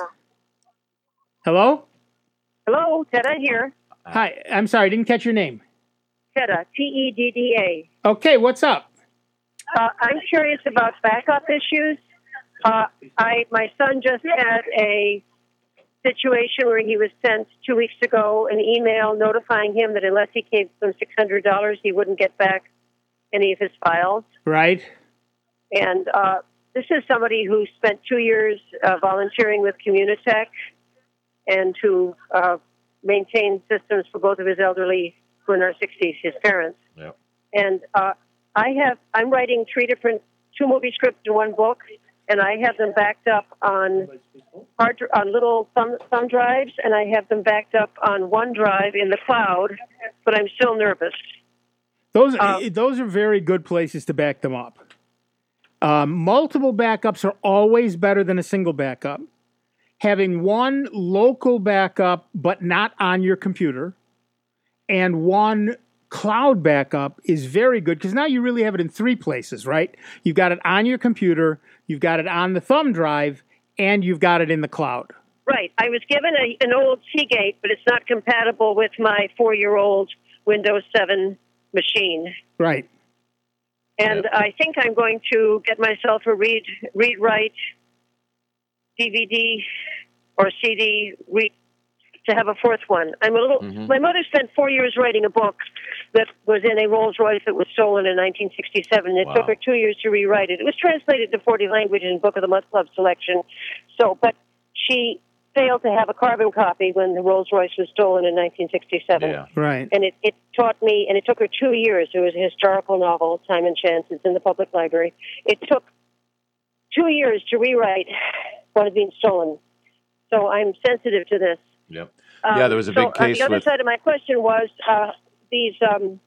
Speaker 2: Hello?
Speaker 11: Hello, Tedda here.
Speaker 2: Hi, I'm sorry, I didn't catch your name.
Speaker 11: Tedda, T E D D A.
Speaker 2: Okay, what's up?
Speaker 11: Uh, I'm curious about backup issues. Uh, I my son just had a situation where he was sent two weeks ago an email notifying him that unless he gave them six hundred dollars, he wouldn't get back any of his files.
Speaker 2: Right.
Speaker 11: And uh, this is somebody who spent two years uh, volunteering with Communitech and who uh, maintained systems for both of his elderly who are in their sixties, his parents.
Speaker 4: Yep.
Speaker 11: And uh, I have I'm writing three different two movie scripts in one book. And I have them backed up on hard, on little thumb, thumb drives, and I have them backed up on OneDrive in the cloud, but I'm still nervous.
Speaker 2: Those, uh, those are very good places to back them up. Um, multiple backups are always better than a single backup. Having one local backup, but not on your computer, and one cloud backup is very good because now you really have it in three places, right? You've got it on your computer, you've got it on the thumb drive, and you've got it in the cloud.
Speaker 11: Right. I was given a, an old Seagate, but it's not compatible with my four-year-old Windows seven machine.
Speaker 2: Right.
Speaker 11: And yep. I think I'm going to get myself a read, read-write D V D or C D read to have a fourth one. I'm a little. Mm-hmm. My mother spent four years writing a book that was in a Rolls Royce that was stolen in nineteen sixty-seven. It wow. took her two years to rewrite it. It was translated to forty languages in Book of the Month Club selection. So, but she failed to have a carbon copy when the Rolls Royce was stolen in nineteen sixty-seven.
Speaker 2: Yeah. Right.
Speaker 11: And it, it taught me, and it took her two years. It was a historical novel, Time and Chance. It's in the public library. It took two years to rewrite what had been stolen. So I'm sensitive to this.
Speaker 4: Yep. Um, yeah, there was a big
Speaker 11: so,
Speaker 4: case.
Speaker 11: Uh, the other
Speaker 4: with...
Speaker 11: side of my question was uh, these um,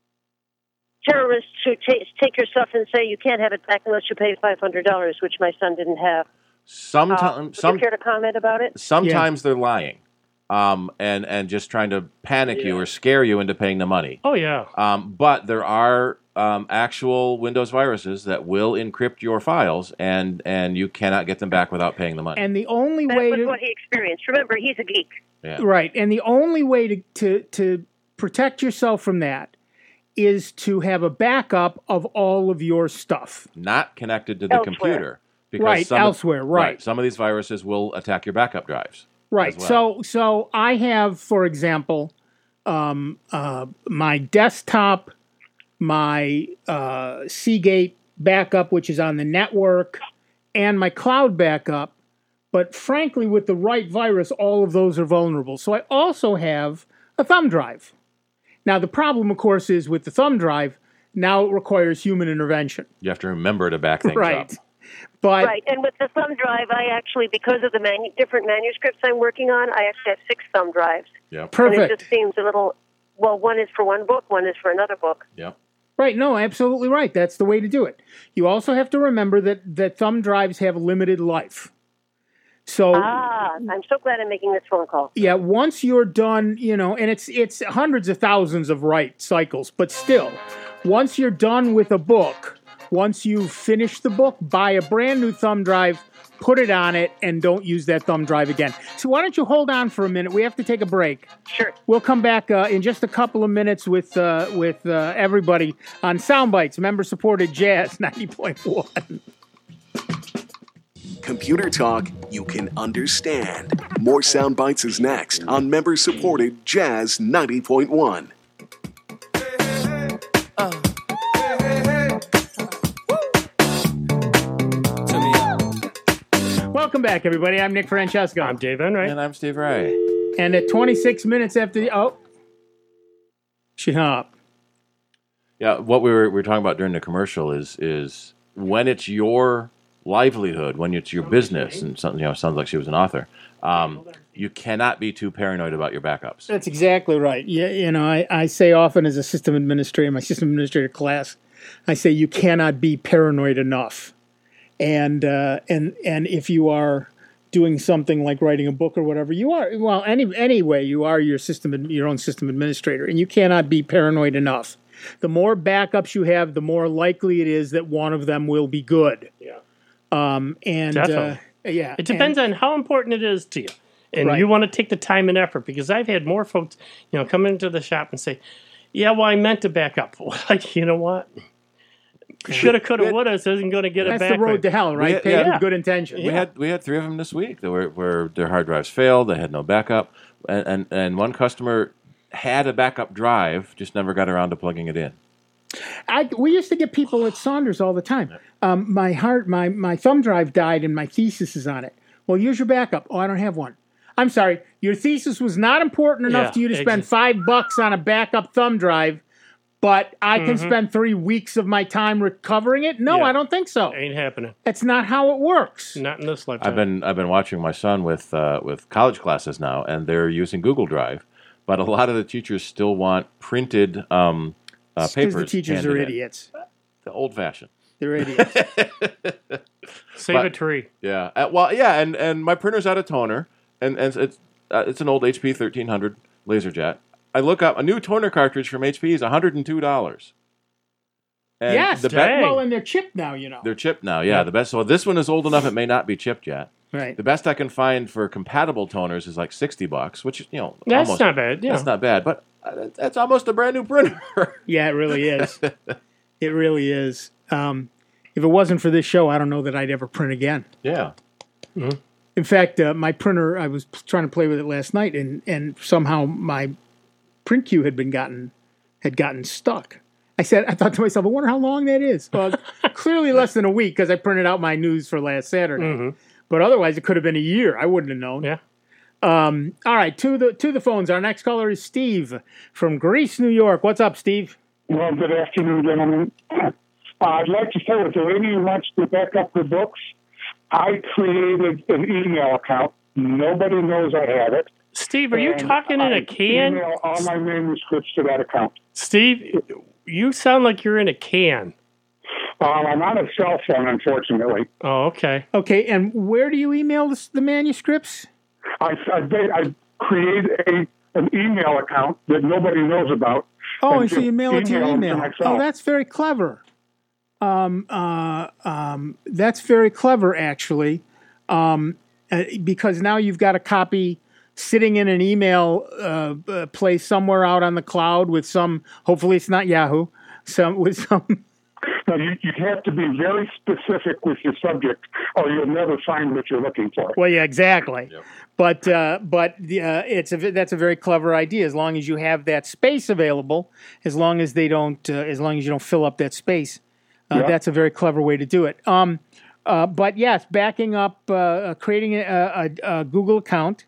Speaker 11: terrorists who t- take your stuff and say you can't have it back unless you pay five hundred dollars, which my son didn't have.
Speaker 4: Sometimes,
Speaker 11: uh, would
Speaker 4: some,
Speaker 11: you care to comment about it?
Speaker 4: Sometimes
Speaker 2: yeah.
Speaker 4: they're lying, um, and and just trying to panic yeah. you or scare you into paying the money.
Speaker 3: Oh yeah.
Speaker 4: Um, but there are um, actual Windows viruses that will encrypt your files, and and you cannot get them back without paying the money.
Speaker 2: And the only
Speaker 11: that
Speaker 2: way
Speaker 11: was
Speaker 2: to
Speaker 11: what he experienced. Remember, he's a geek.
Speaker 4: Yeah.
Speaker 2: Right, and the only way to, to to protect yourself from that is to have a backup of all of your stuff,
Speaker 4: not connected to the
Speaker 11: elsewhere.
Speaker 4: computer. Because
Speaker 2: right,
Speaker 4: some
Speaker 2: elsewhere,
Speaker 4: of,
Speaker 2: right.
Speaker 4: right. Some of these viruses will attack your backup drives.
Speaker 2: Right.
Speaker 4: Well.
Speaker 2: So, so I have, for example, um, uh, my desktop, my uh, Seagate backup, which is on the network, and my cloud backup. But frankly, with the right virus, all of those are vulnerable. So I also have a thumb drive. Now, the problem, of course, is with the thumb drive, now it requires human intervention.
Speaker 4: You have to remember to back things
Speaker 2: right.
Speaker 4: up.
Speaker 2: But,
Speaker 11: right, and with the thumb drive, I actually, because of the manu- different manuscripts I'm working on, I actually have six thumb drives.
Speaker 4: Yeah,
Speaker 2: perfect.
Speaker 11: And it just seems a little, well, one is for one book, one is for another book.
Speaker 4: Yeah.
Speaker 2: Right, no, absolutely right. That's the way to do it. You also have to remember that, that thumb drives have limited life. So,
Speaker 11: ah, I'm so glad I'm making this phone call.
Speaker 2: Yeah, once you're done, you know, and it's it's hundreds of thousands of write cycles, but still, once you're done with a book, once you've finished the book, buy a brand new thumb drive, put it on it, and don't use that thumb drive again. So why don't you hold on for a minute? We have to take a break.
Speaker 11: Sure.
Speaker 2: We'll come back uh, in just a couple of minutes with uh, with uh, everybody on Soundbites, member-supported Jazz ninety point one.
Speaker 1: Computer talk you can understand. More Sound Bites is next on member-supported Jazz ninety point one.
Speaker 2: Welcome back, everybody. I'm Nick Francesco.
Speaker 3: I'm Dave Enright.
Speaker 4: And I'm Steve Ray.
Speaker 2: And at twenty-six minutes after the... Oh. She hung up.
Speaker 4: Yeah, what we were, we were talking about during the commercial is is when it's your livelihood, when it's your business, and something, you know, sounds like she was an author, um, you cannot be too paranoid about your backups.
Speaker 2: That's exactly right. Yeah, you know, I, I say often as a system administrator, my system administrator class, I say you cannot be paranoid enough. And uh, and and if you are doing something like writing a book or whatever, you are, well, any anyway, you are your system, your own system administrator, and you cannot be paranoid enough. The more backups you have, the more likely it is that one of them will be good.
Speaker 3: Yeah.
Speaker 2: Um, and uh, yeah,
Speaker 3: it depends
Speaker 2: and,
Speaker 3: on how important it is to you, and
Speaker 2: right.
Speaker 3: you want to take the time and effort. Because I've had more folks, you know, come into the shop and say, "Yeah, well, I meant to back up." Like, you know what? Shoulda, coulda, woulda isn't going to get it back.
Speaker 2: That's the road to hell, right?
Speaker 4: Had,
Speaker 2: Paid
Speaker 4: yeah.
Speaker 2: with good intentions.
Speaker 4: We
Speaker 2: Yeah.
Speaker 4: had we had three of them this week that were, where their hard drives failed. They had no backup, and, and and one customer had a backup drive, just never got around to plugging it in.
Speaker 2: I, we used to get people at Saunders all the time. Um, my hard, my my thumb drive died, and my thesis is on it. Well, use your backup. Oh, I don't have one. I'm sorry. Your thesis was not important enough
Speaker 3: Yeah,
Speaker 2: to you to spend
Speaker 3: exactly.
Speaker 2: five bucks on a backup thumb drive, but I can
Speaker 3: Mhm.
Speaker 2: spend three weeks of my time recovering it. No,
Speaker 3: Yeah.
Speaker 2: I don't think so.
Speaker 3: Ain't happening.
Speaker 2: That's not how it works.
Speaker 3: Not in this lifetime.
Speaker 4: I've been I've been watching my son with uh, with college classes now, and they're using Google Drive, but a lot of the teachers still want printed um, uh,
Speaker 2: Because
Speaker 4: papers.
Speaker 2: the teachers
Speaker 4: handed
Speaker 2: are
Speaker 4: in.
Speaker 2: idiots.
Speaker 4: The old fashioned.
Speaker 2: They're idiots.
Speaker 3: Save
Speaker 4: But-
Speaker 3: a tree.
Speaker 4: Yeah. Uh, well, yeah, and, and my printer's out of toner, and, and it's uh, it's an old H P thirteen hundred LaserJet. I look up a new toner cartridge from H P is one hundred two dollars. And
Speaker 2: yes.
Speaker 4: the be-
Speaker 2: well, and they're chipped now, you know.
Speaker 4: they're chipped now. Yeah, the best. So this one is old enough; it may not be chipped yet.
Speaker 2: Right.
Speaker 4: The best I can find for compatible toners is like sixty bucks, which you know
Speaker 3: That's
Speaker 4: almost,
Speaker 3: not bad. Yeah.
Speaker 4: That's not bad, but uh, that's almost a brand new printer.
Speaker 2: Yeah, it really is. It really is. Um, if it wasn't for this show, I don't know that I'd ever print again.
Speaker 4: Yeah.
Speaker 3: Mm-hmm.
Speaker 2: In fact, uh, my printer, I was p- trying to play with it last night, and, and somehow my print queue had been gotten had gotten stuck. I said, I thought to myself, I wonder how long that is. Well, clearly less than a week because I printed out my news for last Saturday.
Speaker 3: Mhm.
Speaker 2: But otherwise, it could have been a year. I wouldn't have known.
Speaker 3: Yeah.
Speaker 2: Um, all right, to the to the phones. Our next caller is Steve from Greece, New York. What's up, Steve?
Speaker 12: Well, good afternoon, gentlemen. Uh, I'd like to say, if anyone wants to back up the books, I created an email account. Nobody knows I have it.
Speaker 3: Steve, are you
Speaker 12: And
Speaker 3: talking in
Speaker 12: I
Speaker 3: a can?
Speaker 12: Email all my manuscripts to that account.
Speaker 3: Steve, you sound like you're in a can.
Speaker 12: Um, I'm on a cell phone, unfortunately.
Speaker 3: Oh, okay.
Speaker 2: Okay, and where do you email the, the manuscripts?
Speaker 12: I, I, I create a an email account that nobody knows about.
Speaker 2: Oh, and so you mail it to your
Speaker 12: them
Speaker 2: email.
Speaker 12: myself.
Speaker 2: Oh, that's very clever. Um, uh, um, that's very clever, actually, um, uh, because now you've got a copy sitting in an email uh, uh, place somewhere out on the cloud with some. Hopefully, it's not Yahoo. Some with some.
Speaker 12: Now, you, you have to be very specific with your subject, or you'll never find what you're looking for.
Speaker 2: Well, yeah, exactly. Yep. But uh, but uh, it's a that's a very clever idea. As long as you have that space available, as long as they don't, uh, as long as you don't fill up that space, uh,
Speaker 12: Yeah.
Speaker 2: that's a very clever way to do it. Um, uh, but yes, backing up, uh, uh, creating a, a, a Google account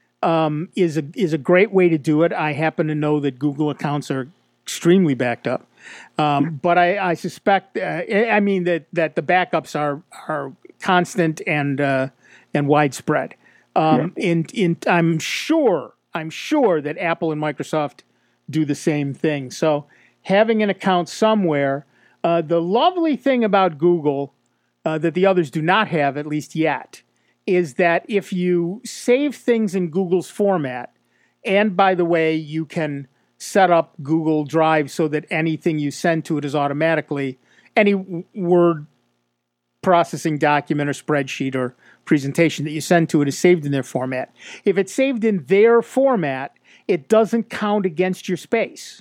Speaker 2: um, is a is a great way to do it. I happen to know that Google accounts are extremely backed up. Um, but I, I suspect, uh, I mean that, that the backups are are constant and uh, and widespread. Um,
Speaker 12: Yeah.
Speaker 2: in in I'm sure I'm sure that Apple and Microsoft do the same thing. So having an account somewhere. Uh, the lovely thing about Google uh, that the others do not have, at least yet, is that if you save things in Google's format, and by the way, you can set up Google Drive so that anything you send to it is automatically, any w- word processing document or spreadsheet or presentation that you send to it is saved in their format. If it's saved in their format, it doesn't count against your space.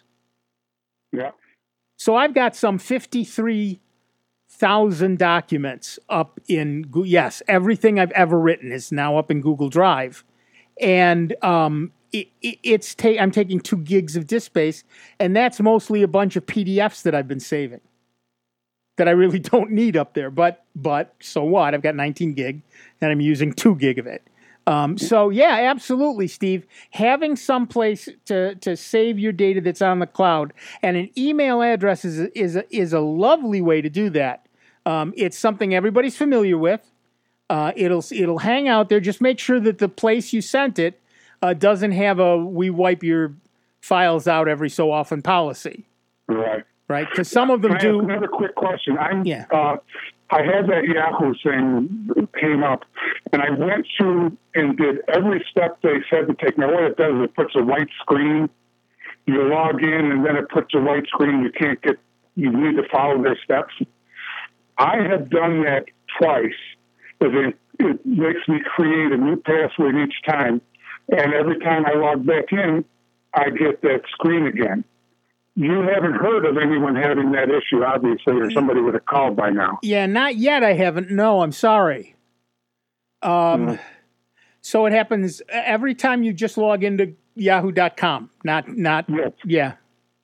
Speaker 12: Yeah.
Speaker 2: So I've got some fifty-three thousand documents up in, Goo- yes, everything I've ever written is now up in Google Drive. and um, it, it, it's ta- I'm taking two gigs of disk space, and that's mostly a bunch of P D Fs that I've been saving that I really don't need up there. But but so what? I've got nineteen gig, and I'm using two gig of it. Um, so yeah, absolutely, Steve. Having some place to, to save your data that's on the cloud, and an email address is is a, is a lovely way to do that. Um, it's something everybody's familiar with. Uh, it'll it'll hang out there. Just make sure that the place you sent it uh, doesn't have a "we wipe your files out every so often" policy.
Speaker 12: Right.
Speaker 2: Right. Because some of them
Speaker 12: Can I
Speaker 2: do.
Speaker 12: ask another quick question. I'm,
Speaker 2: yeah.
Speaker 12: Uh, I had that Yahoo thing came up, and I went through and did every step they said to take. Now, what it does is it puts a white screen. You log in, and then it puts a white screen. You can't get. You need to follow their steps. I have done that twice. It, it makes me create a new password each time, and every time I log back in, I get that screen again. You haven't heard of anyone having that issue, obviously, or somebody would have called by now.
Speaker 2: Yeah, not yet. I haven't. No, I'm sorry. Um, mm. So it happens every time you just log into yahoo dot com. Not, not,
Speaker 12: yes.
Speaker 2: yeah.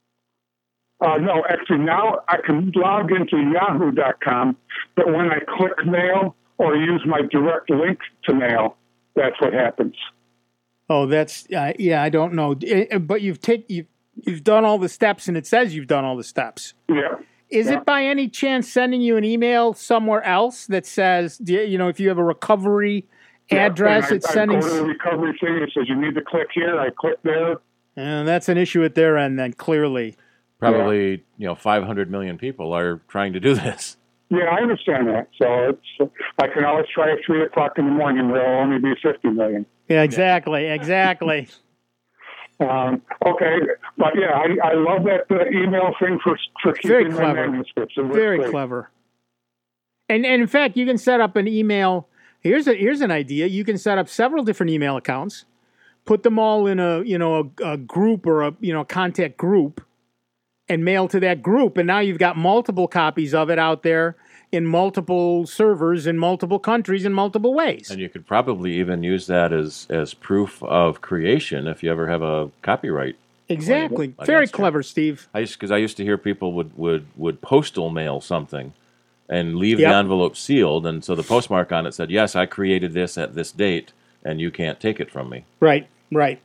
Speaker 12: Uh, no, actually, now I can log into yahoo dot com, but when I click mail or use my direct link to mail, that's what happens.
Speaker 2: Oh, that's, uh, yeah, I don't know. It, but you've taken, you've, You've done all the steps, and it says you've done all the steps.
Speaker 12: Yeah.
Speaker 2: Is
Speaker 12: yeah.
Speaker 2: it by any chance sending you an email somewhere else that says, you know, if you have a recovery yeah, address,
Speaker 12: I,
Speaker 2: it's sending...
Speaker 12: I go to the recovery thing, it says you need to click here, I click there.
Speaker 2: And that's an issue at their end, then, clearly.
Speaker 4: Probably, yeah. you know, five hundred million people are trying to do this.
Speaker 12: Yeah, I understand that. So it's, I can always try at three o'clock in the morning, where it'll only be fifty million.
Speaker 2: Yeah, exactly, exactly.
Speaker 12: Um, okay, but yeah, I, I love that uh, email thing for for keeping
Speaker 2: very
Speaker 12: my
Speaker 2: clever.
Speaker 12: manuscripts.
Speaker 2: Very
Speaker 12: great.
Speaker 2: clever. And and in fact, you can set up an email. Here's a here's an idea. You can set up several different email accounts, put them all in a you know a, a group or a you know contact group, and mail to that group. And now you've got multiple copies of it out there in multiple servers in multiple countries in multiple ways.
Speaker 4: And you could probably even use that as, as proof of creation if you ever have a copyright.
Speaker 2: Exactly. Very clever,
Speaker 4: you.
Speaker 2: Steve.
Speaker 4: I used because I used to hear people would, would, would postal mail something and leave
Speaker 2: yep.
Speaker 4: the envelope sealed, and so the postmark on it said, yes, I created this at this date, and you can't take it from me.
Speaker 2: Right, right.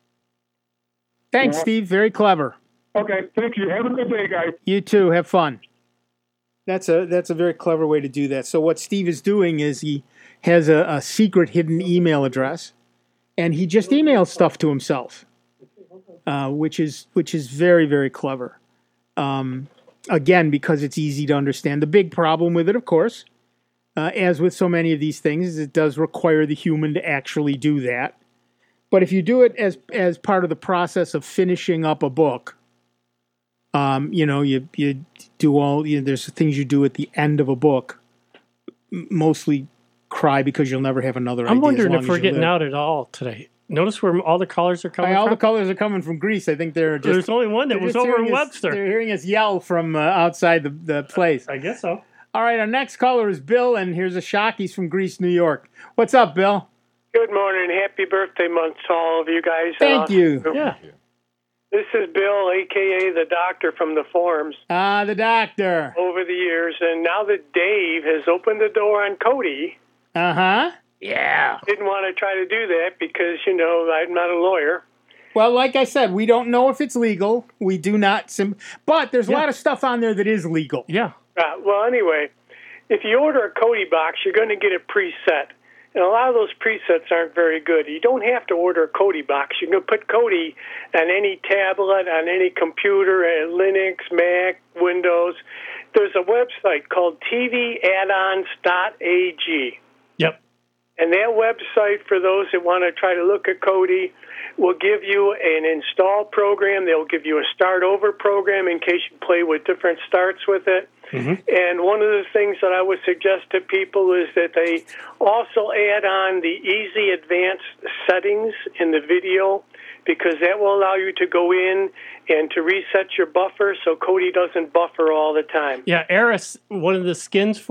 Speaker 2: Thanks,
Speaker 12: yeah.
Speaker 2: Steve. Very clever.
Speaker 12: Okay, thank you. Have a good day, guys.
Speaker 2: You too. Have fun. That's a that's a very clever way to do that. So what Steve is doing is he has a, a secret hidden email address, and he just emails stuff to himself, uh, which is which is very very clever. Um, again, because it's easy to understand. The big problem with it, of course, uh, as with so many of these things, is it does require the human to actually do that. But if you do it as as part of the process of finishing up a book. Um, you know, you you do all. You know, there's things you do at the end of a book. Mostly, cry because you'll never have another.
Speaker 3: I'm
Speaker 2: idea
Speaker 3: wondering
Speaker 2: as
Speaker 3: if
Speaker 2: long
Speaker 3: we're
Speaker 2: as you
Speaker 3: getting
Speaker 2: live.
Speaker 3: out at all today. Notice where all the callers are coming
Speaker 2: Hey, all
Speaker 3: from.
Speaker 2: the colors are coming from Greece. I think they're just.
Speaker 3: There's only one that
Speaker 2: they're
Speaker 3: was
Speaker 2: just
Speaker 3: over in
Speaker 2: hearing us-
Speaker 3: Webster.
Speaker 2: They're hearing us yell from uh, outside the the place.
Speaker 3: I guess so.
Speaker 2: All right, our next caller is Bill, and here's a shock. He's from Greece, New York. What's up, Bill?
Speaker 13: Good morning. Happy birthday month to all of you guys.
Speaker 2: Thank
Speaker 13: Uh,
Speaker 2: you.
Speaker 3: Yeah.
Speaker 13: This is Bill, a k a the doctor from the forums.
Speaker 2: Ah, the doctor.
Speaker 13: Over the years, and now that Dave has opened the door on Cody,
Speaker 2: Uh-huh.
Speaker 3: Yeah.
Speaker 13: didn't want to try to do that because, you know, I'm not a lawyer.
Speaker 2: Well, like I said, we don't know if it's legal. We do not, sim- but there's a
Speaker 3: Yeah.
Speaker 2: lot of stuff on there that is legal.
Speaker 3: Yeah.
Speaker 13: Uh, well, anyway, if you order a Cody box, you're going to get it preset. And a lot of those presets aren't very good. You don't have to order a Cody box. You can put Cody on any tablet, on any computer, uh, Linux, Mac, Windows. There's a website called T V add-ons dot A G.
Speaker 3: Yep.
Speaker 13: And that website, for those that want to try to look at Cody, will give you an install program. They'll give you a start over program in case you play with different starts with it.
Speaker 3: Mm-hmm.
Speaker 13: And one of the things that I would suggest to people is that they also add on the easy advanced settings in the video, because that will allow you to go in and to reset your buffer so Cody doesn't buffer all the time.
Speaker 3: Yeah, Eris, one of the skins for it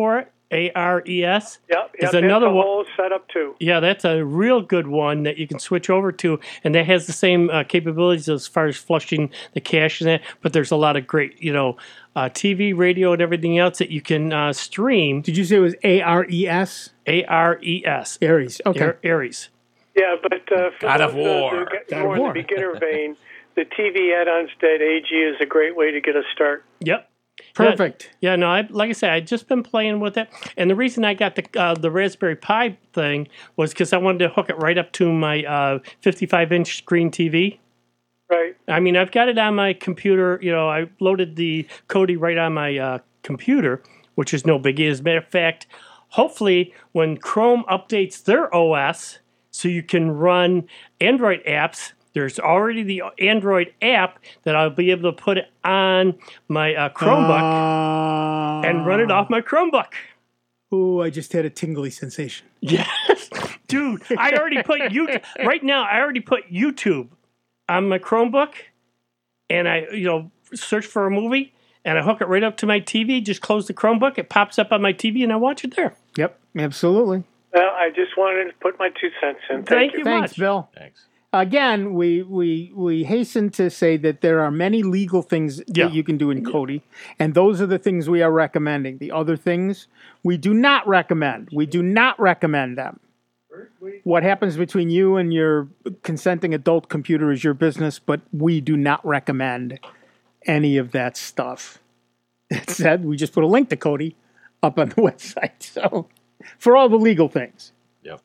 Speaker 3: A R E S.
Speaker 13: Yep,
Speaker 3: Is
Speaker 13: yep,
Speaker 3: another
Speaker 13: it's a
Speaker 3: one.
Speaker 13: whole setup too.
Speaker 3: Yeah, that's a real good one that you can switch over to, and that has the same uh, capabilities as far as flushing the cache and that. But there's a lot of great, you know, uh, T V, radio, and everything else that you can uh, stream.
Speaker 2: Did you say it was A R E S?
Speaker 3: A R E S.
Speaker 2: Aries. Okay.
Speaker 3: A- Aries.
Speaker 13: Yeah, but uh, for
Speaker 3: God of
Speaker 13: those, uh,
Speaker 3: War.
Speaker 13: who get
Speaker 3: God
Speaker 13: more
Speaker 3: of
Speaker 13: in
Speaker 3: War.
Speaker 13: the beginner vein, the T V add-ons dot A G is a great way to get a start.
Speaker 3: Yep.
Speaker 2: Perfect.
Speaker 3: Yeah, yeah, no, I, like I said, I've just been playing with it. And the reason I got the uh, the Raspberry Pi thing was because I wanted to hook it right up to my uh, fifty-five inch screen T V.
Speaker 13: Right.
Speaker 3: I mean, I've got it on my computer. You know, I loaded the Kodi right on my uh, computer, which is no biggie. As a matter of fact, hopefully when Chrome updates their O S so you can run Android apps, there's already the Android app that I'll be able to put it on my uh, Chromebook
Speaker 2: Uh,
Speaker 3: and run it off my Chromebook.
Speaker 2: Ooh, I just had a tingly sensation.
Speaker 3: Yes. Dude, I already put YouTube, right now, I already put YouTube on my Chromebook, and I, you know, search for a movie, and I hook it right up to my T V, just close the Chromebook, it pops up on my T V, and I watch it there.
Speaker 2: Yep, absolutely.
Speaker 13: Well, I just wanted to put my two cents in. Thank,
Speaker 3: Thank
Speaker 13: you.
Speaker 3: you
Speaker 2: Thanks,
Speaker 3: much.
Speaker 2: Bill.
Speaker 4: Thanks.
Speaker 2: Again, we, we we hasten to say that there are many legal things
Speaker 3: Yeah.
Speaker 2: that you can do in Kodi, and those are the things we are recommending. The other things we do not recommend. We do not recommend them. What happens between you and your consenting adult computer is your business, but we do not recommend any of that stuff. That said, we just put a link to Kodi up on the website. So, for all the legal things.
Speaker 4: Yep.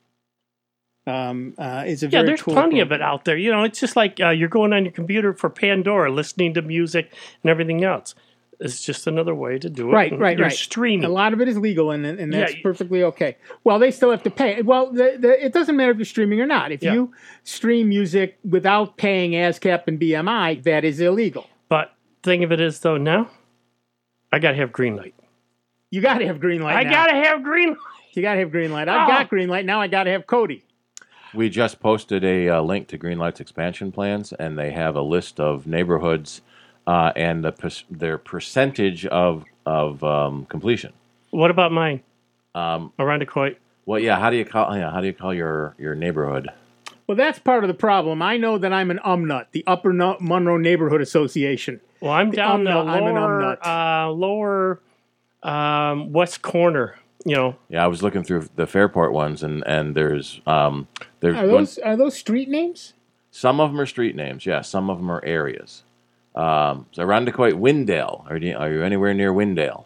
Speaker 2: Um, uh, it's a
Speaker 3: Yeah,
Speaker 2: very
Speaker 3: there's
Speaker 2: cool
Speaker 3: plenty of
Speaker 2: program.
Speaker 3: it out there. You know, it's just like uh, you're going on your computer for Pandora, listening to music and everything else. It's just another way to do it.
Speaker 2: Right,
Speaker 3: And
Speaker 2: right,
Speaker 3: you're
Speaker 2: right.
Speaker 3: streaming.
Speaker 2: A lot of it is legal, and and that's
Speaker 3: Yeah.
Speaker 2: perfectly okay. Well, they still have to pay. Well, the, the, it doesn't matter if you're streaming or not. If
Speaker 3: Yeah.
Speaker 2: you stream music without paying ASCAP and B M I, that is illegal.
Speaker 3: But thing of it is, though, now I got to have green light.
Speaker 2: You got to have green light.
Speaker 3: I
Speaker 2: now.
Speaker 3: got to have green light.
Speaker 2: You got to have green light. I've
Speaker 3: Oh.
Speaker 2: got green light now. I got to have Kodi.
Speaker 4: We just posted a uh, link to Greenlight's expansion plans, and they have a list of neighborhoods uh, and the per- their percentage of of um, completion.
Speaker 3: What about mine?
Speaker 4: Um,
Speaker 3: Arundecoit.
Speaker 4: well, yeah. How do you call? Yeah, how do you call your your neighborhood?
Speaker 2: Well, that's part of the problem. I know that I'm an UMNUT, the Upper No- Monroe Neighborhood Association.
Speaker 3: Well, I'm
Speaker 2: The
Speaker 3: down the
Speaker 2: umnut- I'm an
Speaker 3: lower, uh, lower um, west corner. You know,
Speaker 4: Yeah, I was looking through the Fairport ones, and and there's um there's
Speaker 2: Are those are those street names?
Speaker 4: some of them are street names. Yeah, some of them are areas. Um, so Arundecoit, Windale. Are you, are you anywhere near Windale?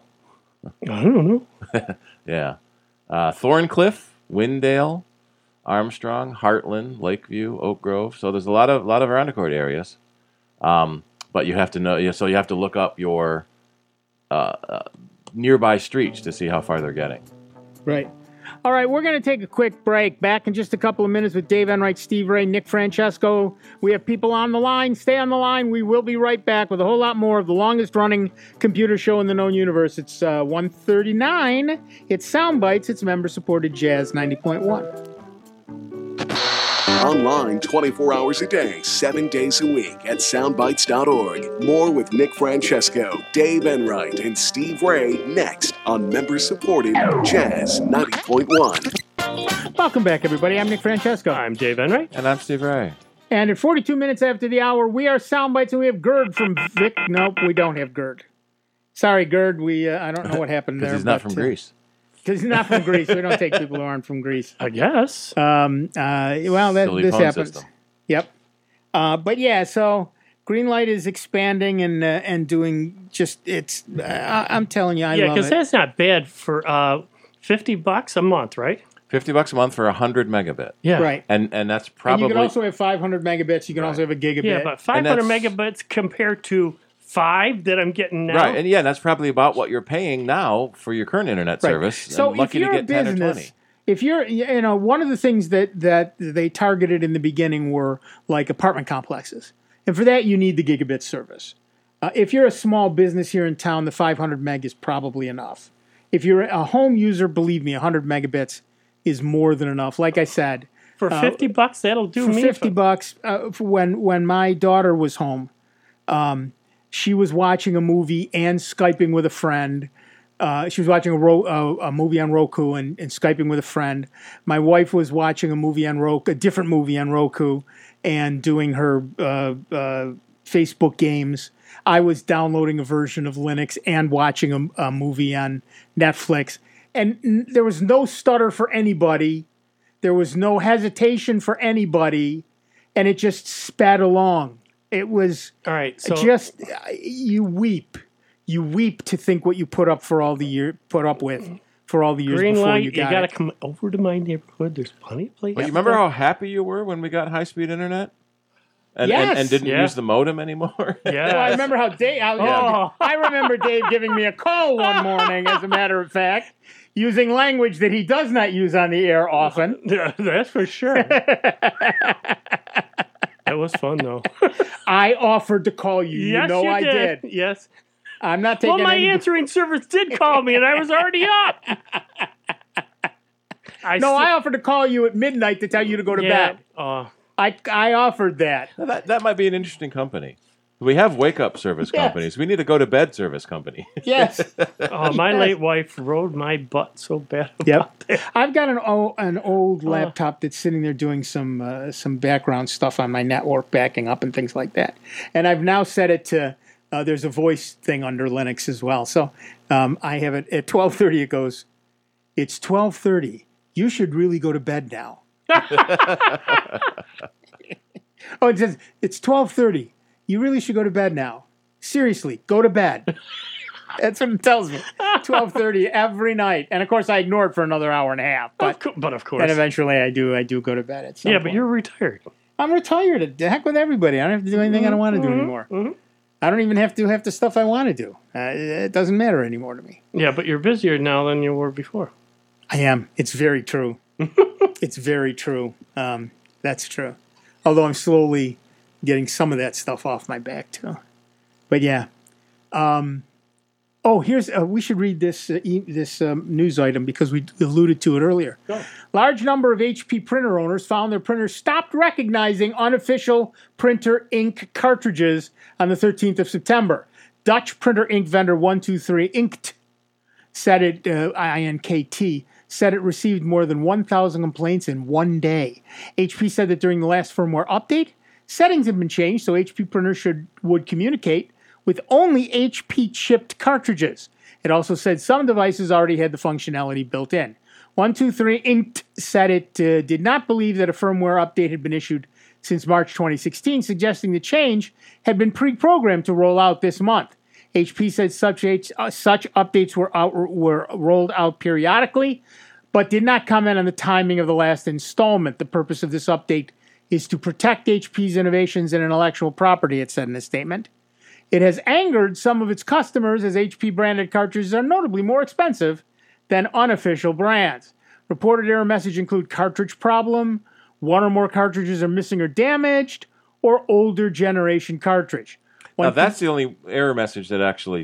Speaker 3: I don't know.
Speaker 4: Yeah. Uh, Thorncliffe, Windale, Armstrong, Heartland, Lakeview, Oak Grove. So there's a lot of lot of Arundecoit areas. Um, but you have to know. yeah, So you have to look up your uh, uh, nearby streets to see how far they're getting.
Speaker 2: Right. All right, we're going to take a quick break. Back in just a couple of minutes with Dave Enright, Steve Ray, Nick Francesco. We have people on the line. Stay on the line. We will be right back with a whole lot more of the longest-running computer show in the known universe. It's uh, one thirty-nine. It's Soundbites. It's member-supported Jazz ninety point one.
Speaker 1: Online twenty-four hours a day, seven days a week at soundbites dot org. More with Nick Francesco, Dave Enright, and Steve Ray next on member-supported Jazz ninety point one.
Speaker 2: Welcome back, everybody. I'm Nick Francesco.
Speaker 3: I'm Dave Enright.
Speaker 4: And I'm Steve Ray.
Speaker 2: And at forty-two minutes after the hour, we are Soundbites, and we have Gerd from Vic. Nope, we don't have Gerd. Sorry, Gerd. We uh, I don't know what happened there.
Speaker 4: Because he's not
Speaker 2: but,
Speaker 4: from
Speaker 2: uh,
Speaker 4: Greece.
Speaker 2: Because he's not from Greece. We don't take people who aren't from Greece.
Speaker 3: I guess.
Speaker 2: Um, uh, well, that,
Speaker 4: Silly
Speaker 2: this
Speaker 4: phone
Speaker 2: happens.
Speaker 4: system.
Speaker 2: Yep. Uh, but yeah, so Greenlight is expanding and uh, and doing just it's. Uh, I- I'm telling you, I
Speaker 3: yeah,
Speaker 2: love
Speaker 3: because
Speaker 2: it.
Speaker 3: that's not bad for uh, fifty bucks a month, right?
Speaker 4: Fifty bucks a month for a hundred megabit.
Speaker 3: Yeah.
Speaker 2: Right.
Speaker 4: And and that's
Speaker 2: And
Speaker 4: probably
Speaker 2: you can also have five hundred megabits. You can also have a gigabit.
Speaker 3: Yeah, but five hundred
Speaker 4: that's-
Speaker 3: megabits compared to five that I'm getting now.
Speaker 4: right. And yeah, that's probably about what you're paying now for your current internet
Speaker 2: Right.
Speaker 4: service.
Speaker 2: So
Speaker 4: and lucky
Speaker 2: if you're
Speaker 4: to get
Speaker 2: a
Speaker 4: ten or
Speaker 2: business,
Speaker 4: twenty.
Speaker 2: if you're, you know, one of the things that that they targeted in the beginning were like apartment complexes, and for that you need the gigabit service. Uh, if you're a small business here in town, the five hundred meg is probably enough. If you're a home user, believe me, one hundred megabits is more than enough. Like I said,
Speaker 3: For
Speaker 2: uh,
Speaker 3: fifty bucks, that'll do
Speaker 2: for
Speaker 3: me.
Speaker 2: fifty
Speaker 3: for-
Speaker 2: bucks, uh, for when when my daughter was home, um, she was watching a movie and Skyping with a friend Uh, she was watching a, ro- uh, a movie on Roku and, and Skyping with a friend. My wife was watching a movie on Roku, a different movie on Roku, and doing her uh, uh, Facebook games. I was downloading a version of Linux and watching a, a movie on Netflix. And n- there was no stutter for anybody. There was no hesitation for anybody. And it just spat along. It was
Speaker 3: all right, so
Speaker 2: just, you weep. You weep to think what you put up for all the year, put up with for all the years
Speaker 3: green
Speaker 2: before
Speaker 3: light,
Speaker 2: you got
Speaker 3: you got to
Speaker 2: it.
Speaker 3: come over to my neighborhood. There's plenty of places.
Speaker 4: But you remember how happy you were when we got high-speed internet? And,
Speaker 2: Yes.
Speaker 4: and, and didn't
Speaker 3: Yeah.
Speaker 4: use the modem anymore?
Speaker 3: Yeah.
Speaker 2: Well, I remember how Dave. I,
Speaker 3: Oh.
Speaker 2: I remember Dave giving me a call one morning, as a matter of fact, using language that he does not use on the air often.
Speaker 3: Yeah, that's for sure. That was fun, though.
Speaker 2: I offered to call you.
Speaker 3: Yes,
Speaker 2: you know
Speaker 3: you
Speaker 2: I
Speaker 3: did.
Speaker 2: did.
Speaker 3: Yes.
Speaker 2: I'm not taking
Speaker 3: Well, my
Speaker 2: any.
Speaker 3: answering service did call me, and I was already up. I
Speaker 2: no,
Speaker 3: st-
Speaker 2: I offered to call you at midnight to tell you to go to
Speaker 3: yeah.
Speaker 2: bed.
Speaker 3: Uh,
Speaker 2: I I offered that.
Speaker 4: that, that might be an interesting company. We have wake-up service
Speaker 2: Yes.
Speaker 4: companies. We need a go-to-bed service company.
Speaker 2: Yes.
Speaker 3: oh, my
Speaker 2: Yes.
Speaker 3: late wife rode my butt so bad.
Speaker 2: Yep. I've got an o- an old
Speaker 3: Uh.
Speaker 2: laptop that's sitting there doing some uh, some background stuff on my network, backing up and things like that. And I've now set it to uh, there's a voice thing under Linux as well. So um, I have it at twelve thirty. It goes, it's twelve thirty. You should really go to bed now. Oh, it says it's twelve thirty. You really should go to bed now. Seriously, go to bed. That's what it tells me. twelve thirty every night. And of course I ignore it for another hour and a half. But,
Speaker 3: Of co- but of course.
Speaker 2: then eventually I do I do go to bed at some
Speaker 3: Yeah,
Speaker 2: point.
Speaker 3: but you're retired.
Speaker 2: I'm retired. The heck with everybody. I don't have to do anything I don't want to do
Speaker 3: Mhm,
Speaker 2: anymore.
Speaker 3: mhm.
Speaker 2: I don't even have to do half the stuff I want to do. Uh, it doesn't matter anymore to me.
Speaker 3: Yeah, but you're busier now than you were before.
Speaker 2: I am. It's very true. It's very true. Um, that's true. Although I'm slowly getting some of that stuff off my back too. But yeah. Um, oh, here's uh, we should read this uh, e- this um, news item because we alluded to it earlier.
Speaker 3: Go.
Speaker 2: Large number of H P printer owners found their printers stopped recognizing unofficial printer ink cartridges on the thirteenth of September. Dutch printer ink vendor one two three Inkt said it, uh, I N K T, said it received more than one thousand complaints in one day. H P said that during the last firmware update, settings had been changed so H P printers should would communicate with only H P-chipped cartridges. It also said some devices already had the functionality built in. one two three Inkt said it uh, did not believe that a firmware update had been issued since March twenty sixteen, suggesting the change had been pre-programmed to roll out this month. H P said such H, uh, such updates were out, were rolled out periodically, but did not comment on the timing of the last installment. The purpose of this update is to protect H P's innovations and intellectual property, it said in a statement. It has angered some of its customers as H P-branded cartridges are notably more expensive than unofficial brands. Reported error message include cartridge problem, one or more cartridges are missing or damaged, or older generation cartridge. One
Speaker 4: Now, that's the only error message that actually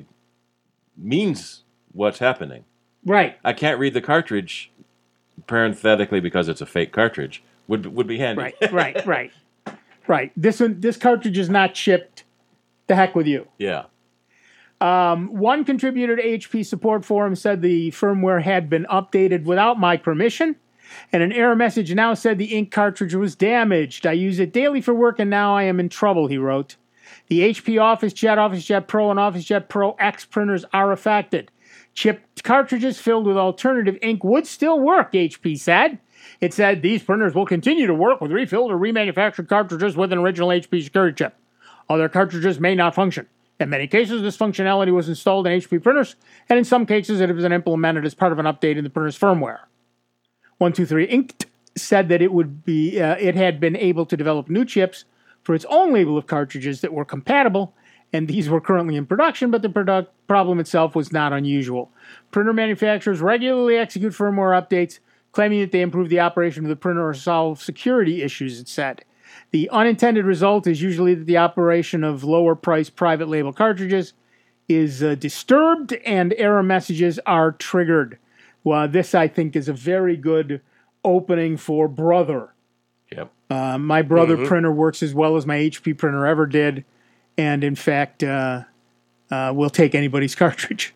Speaker 4: means what's happening.
Speaker 2: Right.
Speaker 4: I can't read the cartridge parenthetically because it's a fake cartridge. Would would be handy.
Speaker 2: Right, right, right. Right. This one, this cartridge is not shipped. The heck with you.
Speaker 4: Yeah.
Speaker 2: Um, one contributor to H P support forum said the firmware had been updated without my permission, and an error message now said the ink cartridge was damaged. I use it daily for work, and now I am in trouble, he wrote. The H P OfficeJet, OfficeJet Pro, and OfficeJet Pro X printers are affected. Chipped cartridges filled with alternative ink would still work, H P said. It said these printers will continue to work with refilled or remanufactured cartridges with an original H P security chip. Other cartridges may not function. In many cases, this functionality was installed in H P printers, and in some cases, it has been implemented as part of an update in the printer's firmware. one two three Inkt said that it would be uh, it had been able to develop new chips for its own label of cartridges that were compatible, and these were currently in production, but the product problem itself was not unusual. Printer manufacturers regularly execute firmware updates, claiming that they improve the operation of the printer or solve security issues, it said. The unintended result is usually that the operation of lower-priced private label cartridges is uh, disturbed and error messages are triggered. Well, this, I think, is a very good opening for Brother.
Speaker 4: Yep.
Speaker 2: Uh, my Brother
Speaker 4: Mhm.
Speaker 2: printer works as well as my H P printer ever did, and in fact, uh, uh, will take anybody's cartridge.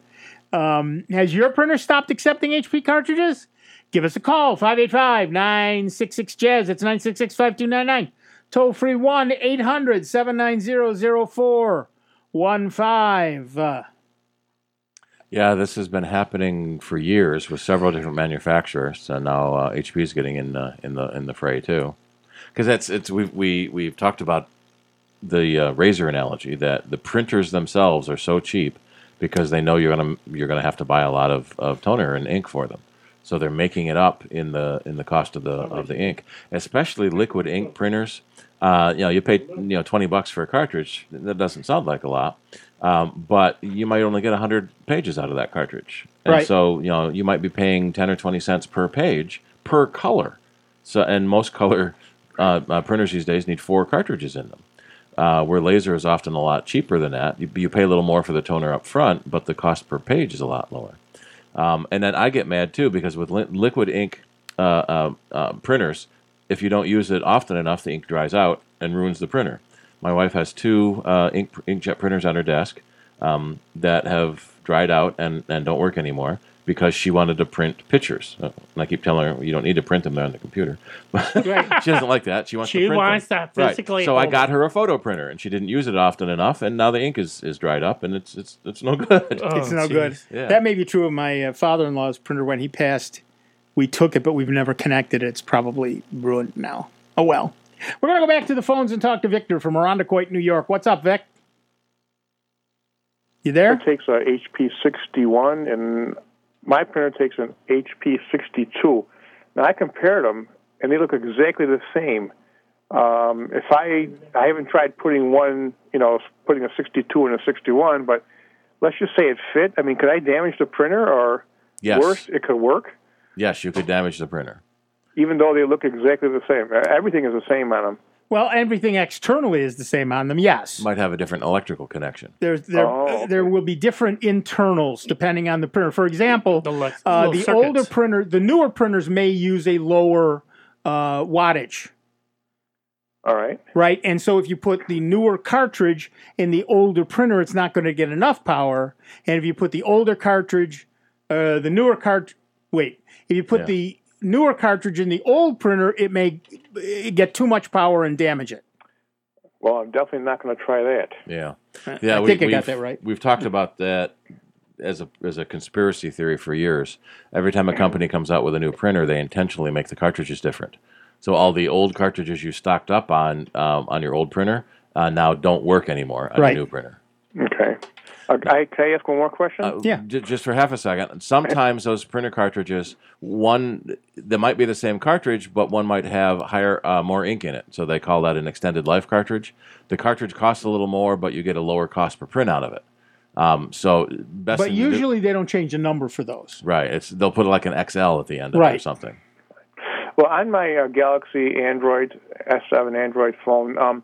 Speaker 2: Um, has your printer stopped accepting H P cartridges? Give us a call, five eight five, nine six six, Jazz. That's nine six six, five two nine nine. Toll free one eight hundred, seven nine zero, zero four one five. Uh,
Speaker 4: Yeah, this has been happening for years with several different manufacturers, and now uh, H P is getting in uh, in the in the fray too. Because that's it's we we we've talked about the uh, razor analogy that the printers themselves are so cheap because they know you're gonna you're gonna have to buy a lot of, of toner and ink for them, so they're making it up in the in the cost of the of the ink, especially liquid ink printers. Uh, you know, you pay you know twenty bucks for a cartridge. That doesn't sound like a lot. Um, but you might only get one hundred pages out of that cartridge. And
Speaker 2: right.
Speaker 4: so, you know, you might be paying ten or twenty cents per page per color. So, and most color uh, uh, printers these days need four cartridges in them, uh, where laser is often a lot cheaper than that. You, you pay a little more for the toner up front, but the cost per page is a lot lower. Um, and then I get mad, too, because with li- liquid ink uh, uh, uh, printers, if you don't use it often enough, the ink dries out and ruins the printer. My wife has two uh, ink, inkjet printers on her desk um, that have dried out and, and don't work anymore because she wanted to print pictures. Uh, and I keep telling her, you don't need to print them, they're on the computer.
Speaker 3: Right.
Speaker 4: She doesn't like that. She wants
Speaker 3: she
Speaker 4: to print
Speaker 3: wants
Speaker 4: them.
Speaker 3: that physically.
Speaker 4: Right. So I
Speaker 3: hold
Speaker 4: got
Speaker 3: it.
Speaker 4: her a photo printer, and she didn't use it often enough, and now the ink is, is dried up, and it's it's it's no good.
Speaker 3: Oh,
Speaker 2: it's no
Speaker 3: geez.
Speaker 2: good.
Speaker 4: Yeah.
Speaker 2: That may be true of my uh, father-in-law's printer. When he passed, we took it, but we've never connected it. It's probably ruined now. Oh, well. We're going to go back to the phones and talk to Victor from Irondequoit, New York. What's up, Vic? You there?
Speaker 14: It takes a H P sixty-one, and my printer takes an H P sixty-two. Now, I compared them, and they look exactly the same. Um, if I, I haven't tried putting one, you know, putting a sixty-two and a sixty-one, but let's just say it fit. I mean, could I damage the printer, or
Speaker 4: Yes.
Speaker 14: worse, it could work,
Speaker 4: Yes, you could damage the printer.
Speaker 14: even though they look exactly the same. Everything is the same on them.
Speaker 2: Well, everything externally is the same on them, yes.
Speaker 4: Might have a different electrical connection.
Speaker 2: There's, there,
Speaker 14: Oh, okay.
Speaker 2: there will be different internals depending on the printer. For example,
Speaker 3: The le-
Speaker 2: uh,
Speaker 3: little
Speaker 2: the
Speaker 3: circuits.
Speaker 2: older printer, the newer printers may use a lower uh, wattage,
Speaker 14: All right.
Speaker 2: right? And so if you put the newer cartridge in the older printer, it's not going to get enough power. And if you put the older cartridge, uh, the newer cart, wait, if you put
Speaker 4: Yeah.
Speaker 2: the newer cartridge in the old printer, it may get too much power and damage it.
Speaker 14: Well, I'm definitely not going to try that.
Speaker 4: Yeah,
Speaker 2: I
Speaker 4: yeah.
Speaker 2: think I got
Speaker 4: we've-
Speaker 2: that right.
Speaker 4: We've talked about that as a as a conspiracy theory for years. Every time a company comes out with a new printer, they intentionally make the cartridges different. So all the old cartridges you stocked up on um, on your old printer uh, now don't work anymore on
Speaker 2: Right.
Speaker 4: a new printer.
Speaker 14: Okay. Uh, I, can I ask one more question?
Speaker 4: Uh,
Speaker 2: Yeah.
Speaker 4: j- just for half a second. Sometimes those printer cartridges, one, they might be the same cartridge, but one might have higher, uh, more ink in it. So they call that an extended life cartridge. The cartridge costs a little more, but you get a lower cost per print out of it. Um, so best
Speaker 2: But
Speaker 4: thing to do-
Speaker 2: usually they don't change the number for those.
Speaker 4: right, it's they'll put like an X L at the end of it or
Speaker 2: Right.
Speaker 4: something.
Speaker 14: Well, on my uh, Galaxy Android S seven Android phone, um,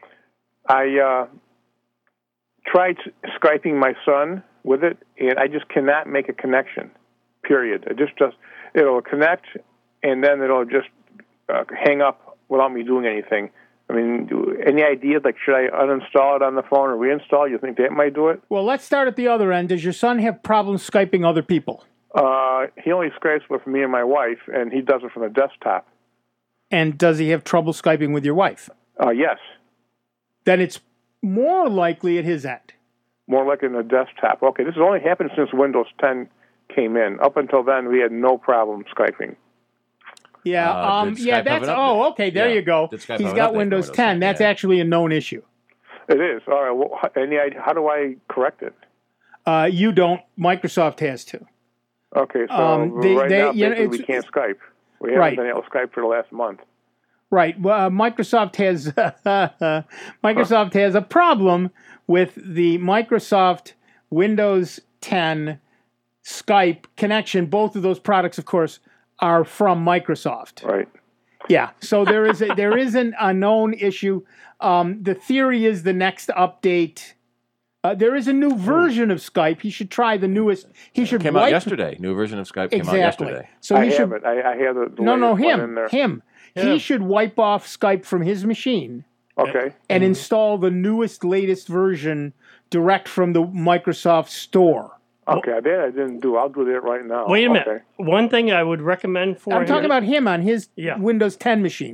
Speaker 14: I uh, tried Skyping my son with it, and I just cannot make a connection. Period. It just just it'll connect, and then it'll just uh, hang up without me doing anything. I mean, do, any ideas? Like, should I uninstall it on the phone or reinstall? You think that might do it?
Speaker 2: Well, let's start at the other end. Does your son have problems Skyping other people?
Speaker 14: Uh, he only Skypes with me and my wife, and he does it from the desktop.
Speaker 2: And does he have trouble Skyping with your wife?
Speaker 14: Uh, yes,
Speaker 2: Then it's more likely at his end.
Speaker 14: more like in the desktop. Okay, this has only happened since Windows ten came in. Up until then, we had no problem Skyping.
Speaker 2: Yeah,
Speaker 4: Uh,
Speaker 2: um,
Speaker 4: did
Speaker 2: yeah,
Speaker 4: Skype have
Speaker 2: that's,
Speaker 4: an
Speaker 2: oh,
Speaker 4: update?
Speaker 2: okay, there
Speaker 4: Yeah.
Speaker 2: you go.
Speaker 4: Did Skype
Speaker 2: He's
Speaker 4: have an
Speaker 2: got
Speaker 4: update for
Speaker 2: Windows
Speaker 4: Windows
Speaker 2: ten.
Speaker 4: ten?
Speaker 2: That's
Speaker 4: Yeah.
Speaker 2: actually a known issue.
Speaker 14: It is. All right. Well, any idea, how do I correct it?
Speaker 2: Uh, you don't. Microsoft has to.
Speaker 14: Okay, so
Speaker 2: Um, they-
Speaker 14: right
Speaker 2: they-
Speaker 14: now,
Speaker 2: you know,
Speaker 14: basically, we
Speaker 2: it's-
Speaker 14: can't Skype. We haven't
Speaker 2: Right.
Speaker 14: been able to Skype for the last month.
Speaker 2: Right. Well, uh, Microsoft has Microsoft has a problem with the Microsoft Windows ten Skype connection. Both of those products, of course, are from Microsoft.
Speaker 14: Right.
Speaker 2: Yeah. So there is a, there is an unknown issue. Um, the theory is the next update. Uh, there is a new version of Skype. He should try the newest. He should
Speaker 4: Came
Speaker 2: wipe
Speaker 4: out yesterday. New version of Skype came
Speaker 2: exactly.
Speaker 4: out yesterday.
Speaker 2: So
Speaker 14: I
Speaker 2: he should
Speaker 14: have it. I, I have the, the
Speaker 2: no no
Speaker 14: latest one in
Speaker 2: him
Speaker 14: there.
Speaker 2: him. He
Speaker 3: Him.
Speaker 2: should wipe off Skype from his machine
Speaker 14: Okay.
Speaker 2: and install the newest, latest version direct from the Microsoft Store.
Speaker 14: Okay, that I didn't do. I'll do that right now.
Speaker 3: Wait a minute.
Speaker 14: Okay.
Speaker 3: One thing I would recommend for
Speaker 2: I'm
Speaker 3: him.
Speaker 2: talking about him on his
Speaker 3: Yeah.
Speaker 2: Windows ten machine,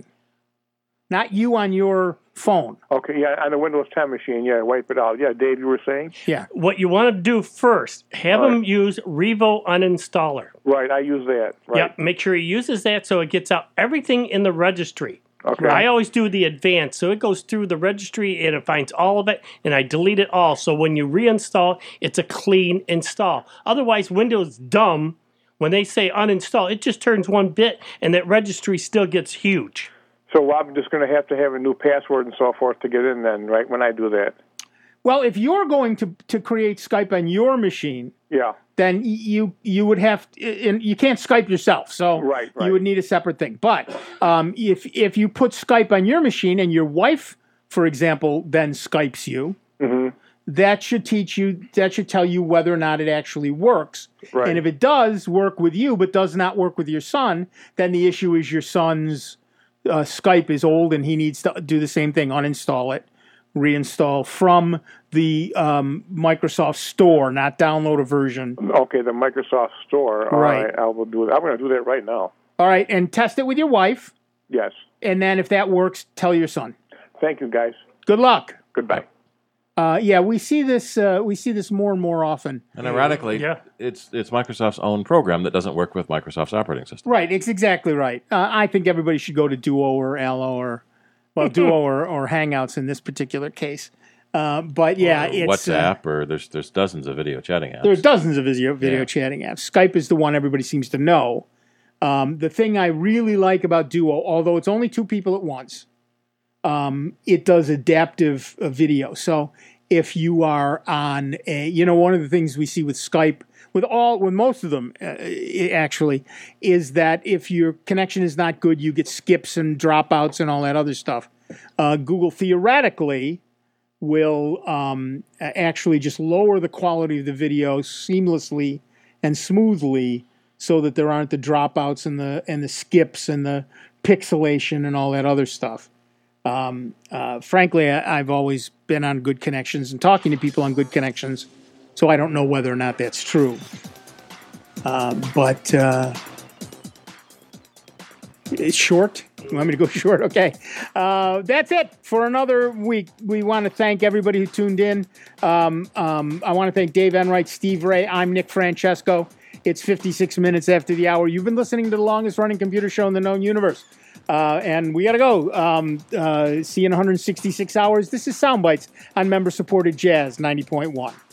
Speaker 2: not you on your phone.
Speaker 14: Okay, yeah, on the Windows ten machine, yeah, wipe it out. Yeah, Dave, you were saying?
Speaker 2: Yeah.
Speaker 3: What you want to do first, have
Speaker 14: All
Speaker 3: him use Revo Uninstaller.
Speaker 14: Right, I use that. Right.
Speaker 3: Yep, make sure he uses that so it gets out everything in the registry.
Speaker 14: Okay.
Speaker 3: I always do the advanced, so it goes through the registry and it finds all of it, and I delete it all. So when you reinstall, it's a clean install. Otherwise, Windows dumb. When they say uninstall, it just turns one bit, and that registry still gets huge.
Speaker 14: So I'm just going to have to have a new password and so forth to get in then, right, when I do that?
Speaker 2: Well, if you're going to, to create Skype on your machine,
Speaker 14: Yeah.
Speaker 2: then you you would have and you can't Skype yourself, so
Speaker 14: Right, right.
Speaker 2: you would need a separate thing. But um, if if you put Skype on your machine and your wife, for example, then Skypes you,
Speaker 14: Mm-hmm.
Speaker 2: that should teach you that should tell you whether or not it actually works.
Speaker 14: Right.
Speaker 2: And if it does work with you but does not work with your son, then the issue is your son's uh, Skype is old and he needs to do the same thing: uninstall it, reinstall from the um, Microsoft Store, not download a version.
Speaker 14: Okay, the Microsoft Store. All
Speaker 2: Right.
Speaker 14: right, I will do it. I'm going to do that right now.
Speaker 2: All right, and test it with your wife,
Speaker 14: Yes.
Speaker 2: and then if that works, tell your son.
Speaker 14: Thank you, guys.
Speaker 2: Good luck.
Speaker 14: Goodbye.
Speaker 2: Uh, yeah, we see this. Uh, we see this more and more often.
Speaker 4: And ironically,
Speaker 3: Yeah.
Speaker 4: it's it's Microsoft's own program that doesn't work with Microsoft's operating system.
Speaker 2: Right, it's exactly right. Uh, I think everybody should go to Duo or Allo or, well, Duo or, or Hangouts in this particular case. Uh, but yeah,
Speaker 4: Or
Speaker 2: it's uh,
Speaker 4: WhatsApp, or there's there's dozens of video chatting apps.
Speaker 2: there are dozens of video video
Speaker 4: Yeah.
Speaker 2: chatting apps. Skype is the one everybody seems to know. Um, the thing I really like about Duo, although it's only two people at once, um, it does adaptive uh, video. So if you are on a, you know, one of the things we see with Skype, with all, with most of them, uh, actually, is that if your connection is not good, you get skips and dropouts and all that other stuff. Uh, Google theoretically will um, actually just lower the quality of the video seamlessly and smoothly, so that there aren't the dropouts and the and the skips and the pixelation and all that other stuff. Um, uh, frankly, I, I've always been on good connections and talking to people on good connections, so I don't know whether or not that's true. Uh, but uh, it's short. You want me to go short? Okay. Uh, that's it for another week. We want to thank everybody who tuned in. Um, um, I want to thank Dave Enright, Steve Ray. I'm Nick Francesco. It's fifty-six minutes after the hour. You've been listening to the longest running computer show in the known universe. Uh, and we got to go. Um, uh, see you in one hundred sixty-six hours. This is Soundbites on member-supported Jazz ninety point one.